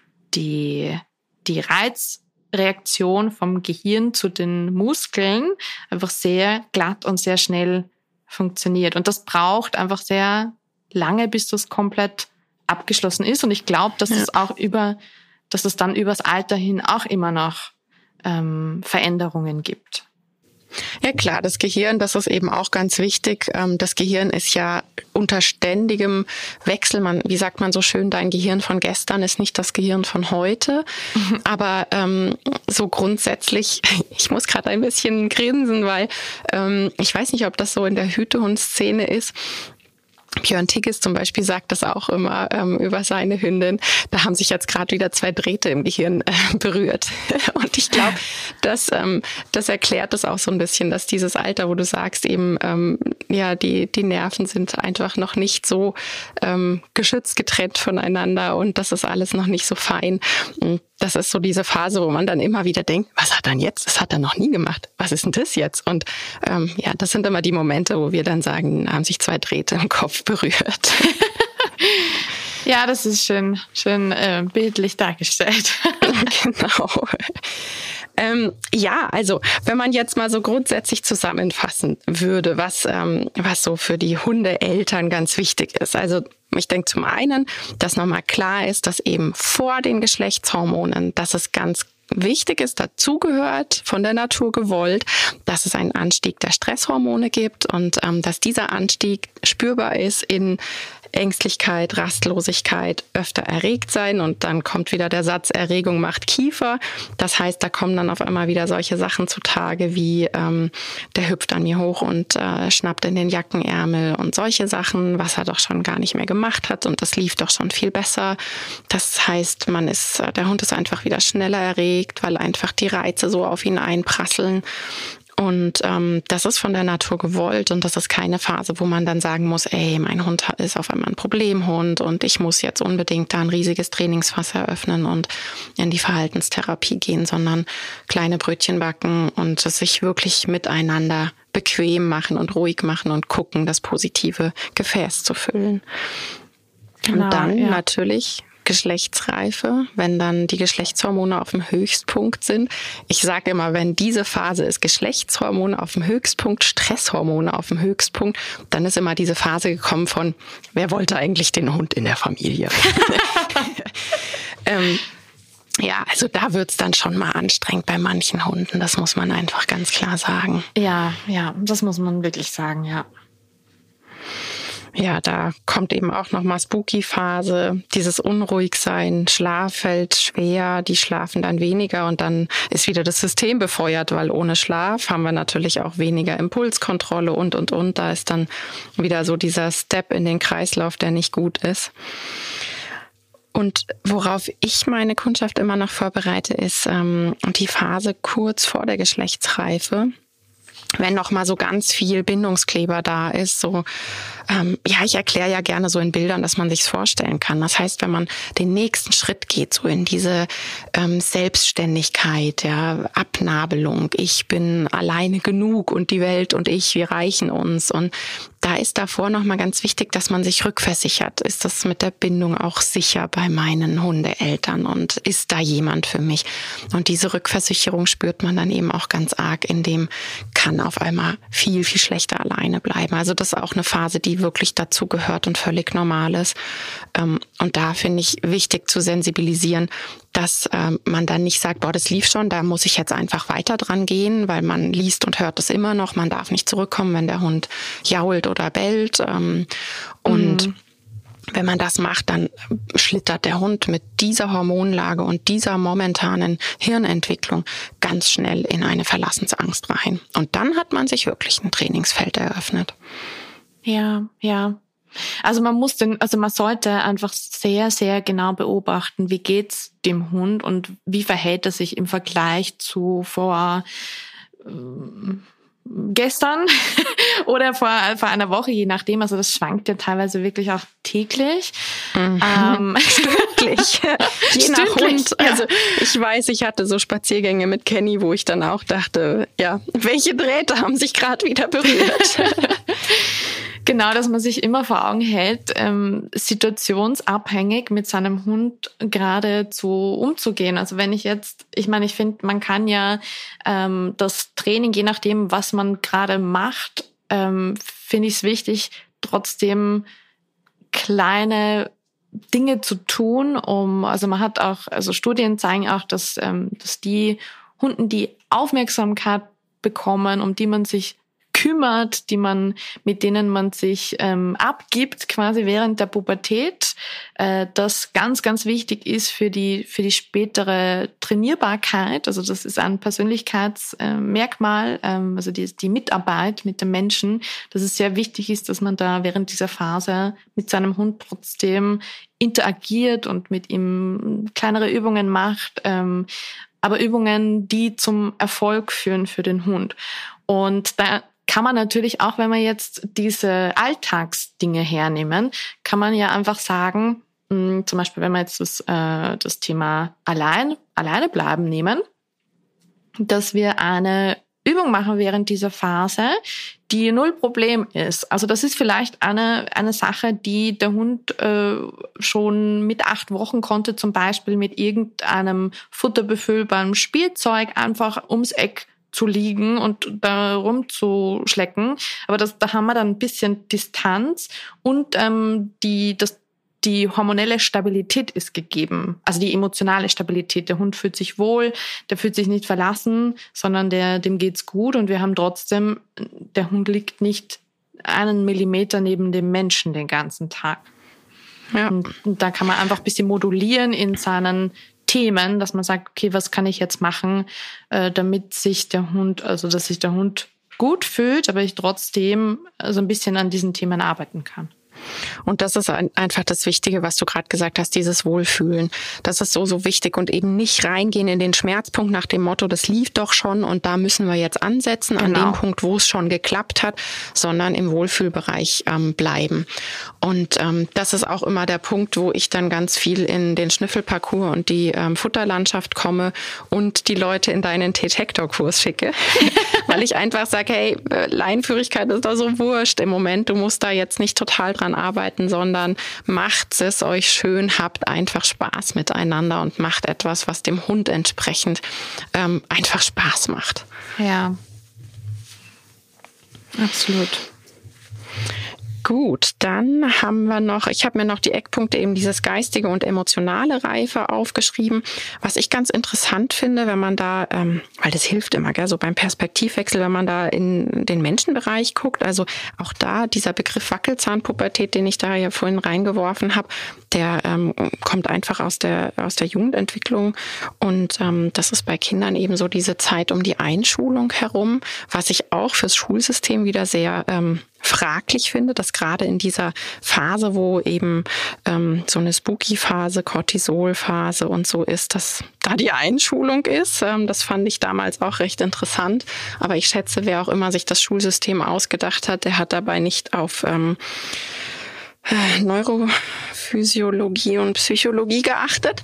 die, die Reiz Reaktion vom Gehirn zu den Muskeln einfach sehr glatt und sehr schnell funktioniert. Und das braucht einfach sehr lange, bis das komplett abgeschlossen ist. Und ich glaube, dass ja. es auch über, dass es dann übers Alter hin auch immer noch ähm, Veränderungen gibt. Ja klar, das Gehirn, das ist eben auch ganz wichtig. Das Gehirn ist ja unter ständigem Wechsel. Man, wie sagt man so schön, dein Gehirn von gestern ist nicht das Gehirn von heute. Mhm. Aber ähm, so grundsätzlich, ich muss gerade ein bisschen grinsen, weil ähm, ich weiß nicht, ob das so in der Hütehund-Szene ist. Björn Tigges zum Beispiel sagt das auch immer ähm, über seine Hündin. Da haben sich jetzt gerade wieder zwei Drähte im Gehirn äh, berührt. Und ich glaube, das, ähm, das erklärt das auch so ein bisschen, dass dieses Alter, wo du sagst, eben ähm, ja die die Nerven sind einfach noch nicht so ähm, geschützt getrennt voneinander und das ist alles noch nicht so fein. Und das ist so diese Phase, wo man dann immer wieder denkt, was hat er denn jetzt? Das hat er noch nie gemacht. Was ist denn das jetzt? Und ähm, ja, das sind immer die Momente, wo wir dann sagen, haben sich zwei Drähte im Kopf berührt. Ja, das ist schön, schön äh, bildlich dargestellt. Genau. Ähm, ja, also wenn man jetzt mal so grundsätzlich zusammenfassen würde, was ähm, was so für die Hundeeltern ganz wichtig ist. Also ich denke zum einen, dass nochmal klar ist, dass eben vor den Geschlechtshormonen, dass es ganz wichtig ist, dazugehört, von der Natur gewollt, dass es einen Anstieg der Stresshormone gibt und ähm, dass dieser Anstieg spürbar ist in Ängstlichkeit, Rastlosigkeit, öfter erregt sein und dann kommt wieder der Satz, Erregung macht Kiefer. Das heißt, da kommen dann auf einmal wieder solche Sachen zutage wie ähm, der hüpft an mir hoch und äh, schnappt in den Jackenärmel und solche Sachen, was er doch schon gar nicht mehr gemacht hat und das lief doch schon viel besser. Das heißt, man ist, der Hund ist einfach wieder schneller erregt, weil einfach die Reize so auf ihn einprasseln. Und ähm, das ist von der Natur gewollt und das ist keine Phase, wo man dann sagen muss, ey, mein Hund ist auf einmal ein Problemhund und ich muss jetzt unbedingt da ein riesiges Trainingsfass eröffnen und in die Verhaltenstherapie gehen, sondern kleine Brötchen backen und sich wirklich miteinander bequem machen und ruhig machen und gucken, das positive Gefäß zu füllen. Genau, und dann ja. natürlich Geschlechtsreife, wenn dann die Geschlechtshormone auf dem Höchstpunkt sind. Ich sage immer, wenn diese Phase ist, Geschlechtshormone auf dem Höchstpunkt, Stresshormone auf dem Höchstpunkt, dann ist immer diese Phase gekommen von, wer wollte eigentlich den Hund in der Familie? ähm, Ja, also da wird's dann schon mal anstrengend bei manchen Hunden. Das muss man einfach ganz klar sagen. Ja, ja, das muss man wirklich sagen, ja. Ja, da kommt eben auch nochmal Spooky-Phase, dieses Unruhigsein, Schlaf fällt schwer, die schlafen dann weniger und dann ist wieder das System befeuert, weil ohne Schlaf haben wir natürlich auch weniger Impulskontrolle und, und, und. Da ist dann wieder so dieser Step in den Kreislauf, der nicht gut ist. Und worauf ich meine Kundschaft immer noch vorbereite, ist ähm, die Phase kurz vor der Geschlechtsreife, wenn noch mal so ganz viel Bindungskleber da ist, so ähm, ja, ich erkläre ja gerne so in Bildern, dass man sich's vorstellen kann. Das heißt, wenn man den nächsten Schritt geht, so in diese ähm, Selbstständigkeit, ja, Abnabelung, ich bin alleine genug und die Welt und ich, wir reichen uns. Und da ist davor noch mal ganz wichtig, dass man sich rückversichert. Ist das mit der Bindung auch sicher bei meinen Hundeeltern und ist da jemand für mich? Und diese Rückversicherung spürt man dann eben auch ganz arg, in dem kann auf einmal viel, viel schlechter alleine bleiben. Also das ist auch eine Phase, die wirklich dazu gehört und völlig normal ist. Und da finde ich wichtig zu sensibilisieren, dass man dann nicht sagt, boah, das lief schon, da muss ich jetzt einfach weiter dran gehen, weil man liest und hört es immer noch, man darf nicht zurückkommen, wenn der Hund jault oder bellt. Und mhm. wenn man das macht, dann schlittert der Hund mit dieser Hormonlage und dieser momentanen Hirnentwicklung ganz schnell in eine Verlassensangst rein. Und dann hat man sich wirklich ein Trainingsfeld eröffnet. Ja, ja. Also man muss den, also man sollte einfach sehr, sehr genau beobachten, wie geht's dem Hund und wie verhält er sich im Vergleich zu vor ähm, gestern oder vor, vor einer Woche, je nachdem. Also das schwankt ja teilweise wirklich auch täglich. Mhm. Ähm, Stündlich. Je nach Hund. Ja. Also ich weiß, ich hatte so Spaziergänge mit Kenny, wo ich dann auch dachte, ja, welche Drähte haben sich gerade wieder berührt? Genau, dass man sich immer vor Augen hält, ähm, situationsabhängig mit seinem Hund geradezu umzugehen. Also wenn ich jetzt, ich meine, ich finde, man kann ja ähm, das Training, je nachdem, was man gerade macht, ähm, finde ich es wichtig, trotzdem kleine Dinge zu tun, um, also man hat auch, also Studien zeigen auch, dass, ähm, dass die Hunden, die Aufmerksamkeit bekommen, um die man sich kümmert, die man, mit denen man sich ähm, abgibt, quasi während der Pubertät, äh, das ganz, ganz wichtig ist für die für die spätere Trainierbarkeit. Also das ist ein Persönlichkeitsmerkmal, äh, ähm, also die, die Mitarbeit mit dem Menschen, dass es sehr wichtig ist, dass man da während dieser Phase mit seinem Hund trotzdem interagiert und mit ihm kleinere Übungen macht, ähm, aber Übungen, die zum Erfolg führen für den Hund. Und da kann man natürlich auch, wenn wir jetzt diese Alltagsdinge hernehmen, kann man ja einfach sagen, mh, zum Beispiel, wenn wir jetzt das, äh, das Thema allein, alleine bleiben nehmen, dass wir eine Übung machen während dieser Phase, die null Problem ist. Also das ist vielleicht eine eine Sache, die der Hund äh, schon mit acht Wochen konnte, zum Beispiel mit irgendeinem futterbefüllbaren Spielzeug einfach ums Eck zu liegen und da rumzuschlecken. Aber das, da haben wir dann ein bisschen Distanz und ähm, die, das, die hormonelle Stabilität ist gegeben. Also die emotionale Stabilität. Der Hund fühlt sich wohl, der fühlt sich nicht verlassen, sondern der, dem geht's gut und wir haben trotzdem, der Hund liegt nicht einen Millimeter neben dem Menschen den ganzen Tag. Ja. Und, und da kann man einfach ein bisschen modulieren in seinen Themen, dass man sagt, okay, was kann ich jetzt machen, äh, damit sich der Hund, also dass sich der Hund gut fühlt, aber ich trotzdem so ein bisschen an diesen Themen arbeiten kann. Und das ist ein, einfach das Wichtige, was du gerade gesagt hast, dieses Wohlfühlen. Das ist so, so wichtig und eben nicht reingehen in den Schmerzpunkt nach dem Motto, das lief doch schon und da müssen wir jetzt ansetzen, genau. An dem Punkt, wo es schon geklappt hat, sondern im Wohlfühlbereich ähm, bleiben. Und ähm, das ist auch immer der Punkt, wo ich dann ganz viel in den Schnüffelparcours und die ähm, Futterlandschaft komme und die Leute in deinen T-Hector-Kurs schicke, weil ich einfach sage, hey, Leinenführigkeit ist doch so wurscht im Moment. Du musst da jetzt nicht total dran arbeiten, sondern macht es euch schön, habt einfach Spaß miteinander und macht etwas, was dem Hund entsprechend ähm, einfach Spaß macht. Ja, absolut. Gut, dann haben wir noch, ich habe mir noch die Eckpunkte eben dieses geistige und emotionale Reife aufgeschrieben. Was ich ganz interessant finde, wenn man da, ähm, weil das hilft immer, gell, so beim Perspektivwechsel, wenn man da in den Menschenbereich guckt, also auch da dieser Begriff Wackelzahnpubertät, den ich da ja vorhin reingeworfen habe, der ähm, kommt einfach aus der aus der Jugendentwicklung und ähm, das ist bei Kindern eben so diese Zeit um die Einschulung herum, was ich auch fürs Schulsystem wieder sehr ähm, fraglich finde, dass gerade in dieser Phase, wo eben ähm, so eine Spooky-Phase, Cortisol-Phase und so ist, dass da die Einschulung ist. Ähm, das fand ich damals auch recht interessant. Aber ich schätze, wer auch immer sich das Schulsystem ausgedacht hat, der hat dabei nicht auf ähm, äh, Neurophysiologie und Psychologie geachtet.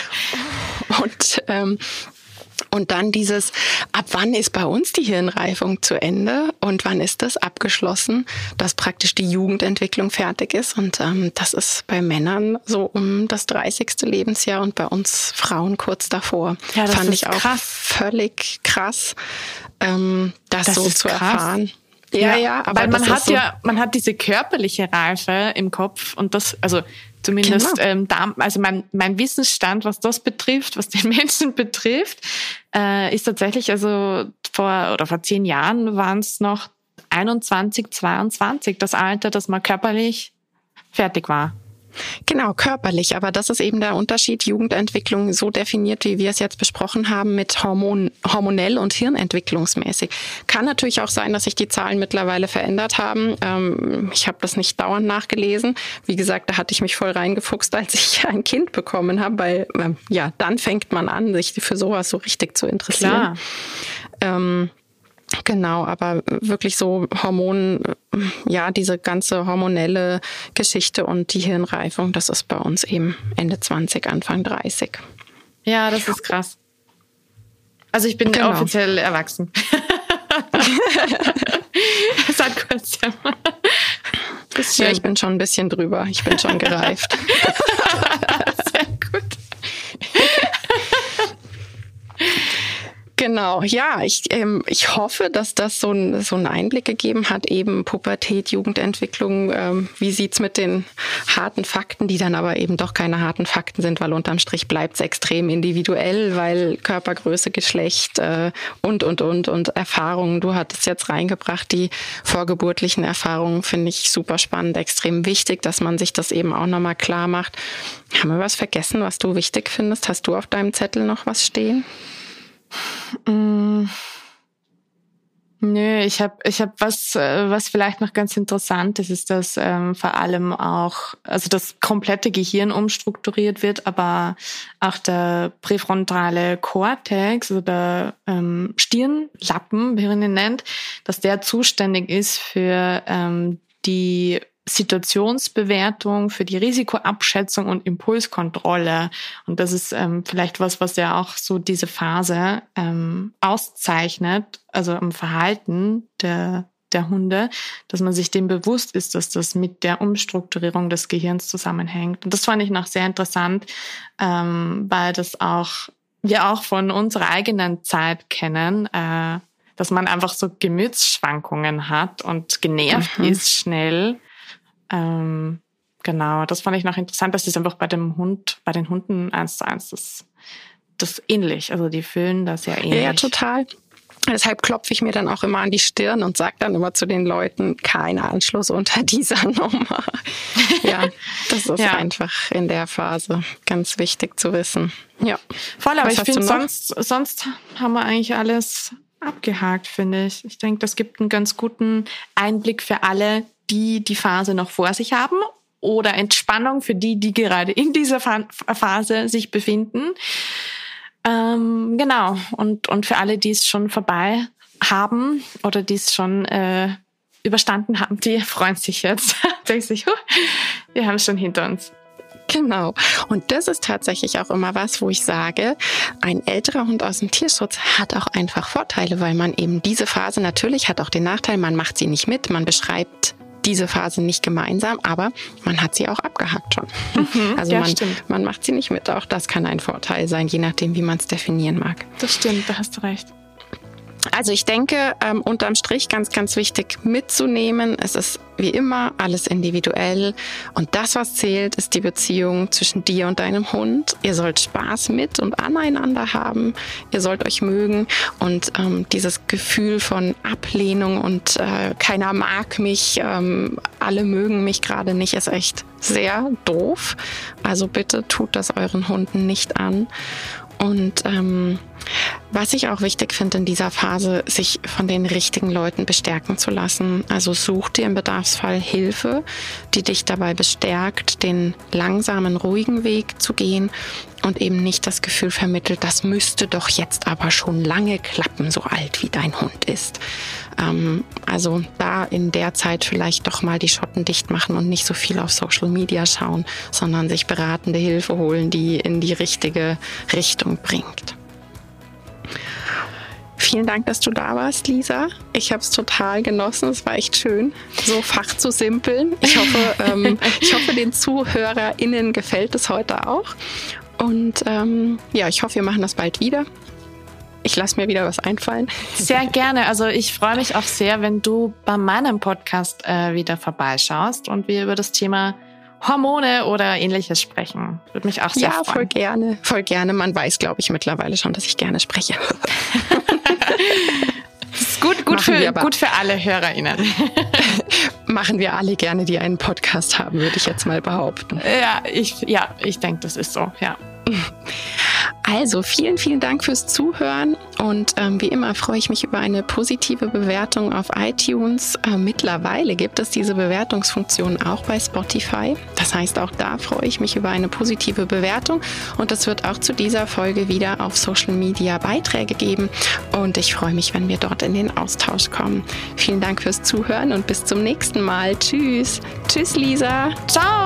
und ähm, Und dann dieses, ab wann ist bei uns die Hirnreifung zu Ende und wann ist das abgeschlossen, dass praktisch die Jugendentwicklung fertig ist. Und ähm, das ist bei Männern so um das dreißigste Lebensjahr und bei uns Frauen kurz davor. Ja, das fand ist ich auch krass. Völlig krass, ähm, das, das so ist zu krass. erfahren. Ja, ja, ja, aber weil man das hat ist so, ja, man hat diese körperliche Reife im Kopf und das, also zumindest, Genau. ähm, da, also mein, mein Wissensstand, was das betrifft, was den Menschen betrifft, äh, ist tatsächlich, also vor oder vor zehn Jahren waren es noch einundzwanzig, zweiundzwanzig, das Alter, dass man körperlich fertig war. Genau, körperlich. Aber das ist eben der Unterschied. Jugendentwicklung so definiert, wie wir es jetzt besprochen haben, mit Hormon, hormonell und hirnentwicklungsmäßig. Kann natürlich auch sein, dass sich die Zahlen mittlerweile verändert haben. Ähm, ich habe das nicht dauernd nachgelesen. Wie gesagt, da hatte ich mich voll reingefuchst, als ich ein Kind bekommen habe, weil ähm, ja, dann fängt man an, sich für sowas so richtig zu interessieren. Klar. Ähm, Genau, aber wirklich so Hormonen, ja, diese ganze hormonelle Geschichte und die Hirnreifung, das ist bei uns eben Ende zwanzig, Anfang dreißig. Ja, das ist krass. Also ich bin Genau. offiziell erwachsen. Seit kurzem. Ja, ich bin schon ein bisschen drüber. Ich bin schon gereift. Sehr gut. Genau, ja, ich, ähm, ich hoffe, dass das so, ein, so einen Einblick gegeben hat, eben Pubertät, Jugendentwicklung, ähm, wie sieht's mit den harten Fakten, die dann aber eben doch keine harten Fakten sind, weil unterm Strich bleibt's extrem individuell, weil Körpergröße, Geschlecht äh, und, und, und, und Erfahrungen, du hattest jetzt reingebracht, die vorgeburtlichen Erfahrungen finde ich super spannend, extrem wichtig, dass man sich das eben auch nochmal klar macht. Haben wir was vergessen, was du wichtig findest? Hast du auf deinem Zettel noch was stehen? Mm. Nö, ich habe ich hab was, was vielleicht noch ganz interessant ist, ist, dass ähm, vor allem auch, also das komplette Gehirn umstrukturiert wird, aber auch der präfrontale Kortex, also der ähm, Stirnlappen, wie man ihn nennt, dass der zuständig ist für ähm, die Situationsbewertung, für die Risikoabschätzung und Impulskontrolle. Und das ist ähm, vielleicht was, was ja auch so diese Phase ähm, auszeichnet, also im Verhalten der, der Hunde, dass man sich dem bewusst ist, dass das mit der Umstrukturierung des Gehirns zusammenhängt. Und das fand ich noch sehr interessant, ähm, weil das auch wir auch von unserer eigenen Zeit kennen, äh, dass man einfach so Gemütsschwankungen hat und genervt Mhm. ist schnell. Ähm, genau, das fand ich noch interessant. Das ist einfach bei dem Hund, bei den Hunden eins zu eins das, das ähnlich. Also die fühlen das ja ähnlich. Ja, ja, total. Deshalb klopfe ich mir dann auch immer an die Stirn und sage dann immer zu den Leuten, kein Anschluss unter dieser Nummer. Ja, das ist Ja. einfach in der Phase ganz wichtig zu wissen. Ja. Voll, aber Was ich hast du finde, noch? sonst, sonst haben wir eigentlich alles abgehakt, finde ich. Ich denke, das gibt einen ganz guten Einblick für alle, die die Phase noch vor sich haben oder Entspannung für die, die gerade in dieser Fa- Phase sich befinden. Ähm, genau. Und, und für alle, die es schon vorbei haben oder die es schon äh, überstanden haben, die freuen sich jetzt. Denken sich, huh, wir haben es schon hinter uns. Genau. Und das ist tatsächlich auch immer was, wo ich sage, ein älterer Hund aus dem Tierschutz hat auch einfach Vorteile, weil man eben diese Phase natürlich hat auch den Nachteil, man macht sie nicht mit, man beschreibt diese Phase nicht gemeinsam, aber man hat sie auch abgehakt schon. Mhm, also ja, man, stimmt. man macht sie nicht mit. Auch das kann ein Vorteil sein, je nachdem, wie man es definieren mag. Das stimmt, da hast du recht. Also ich denke, ähm, unterm Strich ganz, ganz wichtig mitzunehmen. Es ist wie immer alles individuell. Und das, was zählt, ist die Beziehung zwischen dir und deinem Hund. Ihr sollt Spaß mit und aneinander haben. Ihr sollt euch mögen. Und ähm, dieses Gefühl von Ablehnung und äh, keiner mag mich, ähm, alle mögen mich gerade nicht, ist echt sehr doof. Also bitte tut das euren Hunden nicht an. Und ähm, was ich auch wichtig finde in dieser Phase, sich von den richtigen Leuten bestärken zu lassen. Also such dir im Bedarfsfall Hilfe, die dich dabei bestärkt, den langsamen, ruhigen Weg zu gehen und eben nicht das Gefühl vermittelt, das müsste doch jetzt aber schon lange klappen, so alt wie dein Hund ist. Ähm, also da in der Zeit vielleicht doch mal die Schotten dicht machen und nicht so viel auf Social Media schauen, sondern sich beratende Hilfe holen, die in die richtige Richtung bringt. Vielen Dank, dass du da warst, Lisa. Ich habe es total genossen. Es war echt schön, so Fach zu simpeln. Ich hoffe, ähm, ich hoffe, den ZuhörerInnen gefällt es heute auch. Und ähm, ja, ich hoffe, wir machen das bald wieder. Ich lasse mir wieder was einfallen. Sehr gerne. Also ich freue mich auch sehr, wenn du bei meinem Podcast äh, wieder vorbeischaust und wir über das Thema Hormone oder Ähnliches sprechen. Würde mich auch sehr ja, freuen. Ja, voll gerne. Voll gerne. Man weiß, glaube ich, mittlerweile schon, dass ich gerne spreche. Das ist gut, gut, für, gut für alle HörerInnen. Machen wir alle gerne, die einen Podcast haben, würde ich jetzt mal behaupten. Ja, ich, ja, ich denke, das ist so, ja. Also vielen, vielen Dank fürs Zuhören und ähm, wie immer freue ich mich über eine positive Bewertung auf iTunes. Äh, mittlerweile gibt es diese Bewertungsfunktion auch bei Spotify. Das heißt, auch da freue ich mich über eine positive Bewertung und es wird auch zu dieser Folge wieder auf Social Media Beiträge geben und ich freue mich, wenn wir dort in den Austausch kommen. Vielen Dank fürs Zuhören und bis zum nächsten Mal. Tschüss. Tschüss, Lisa. Ciao.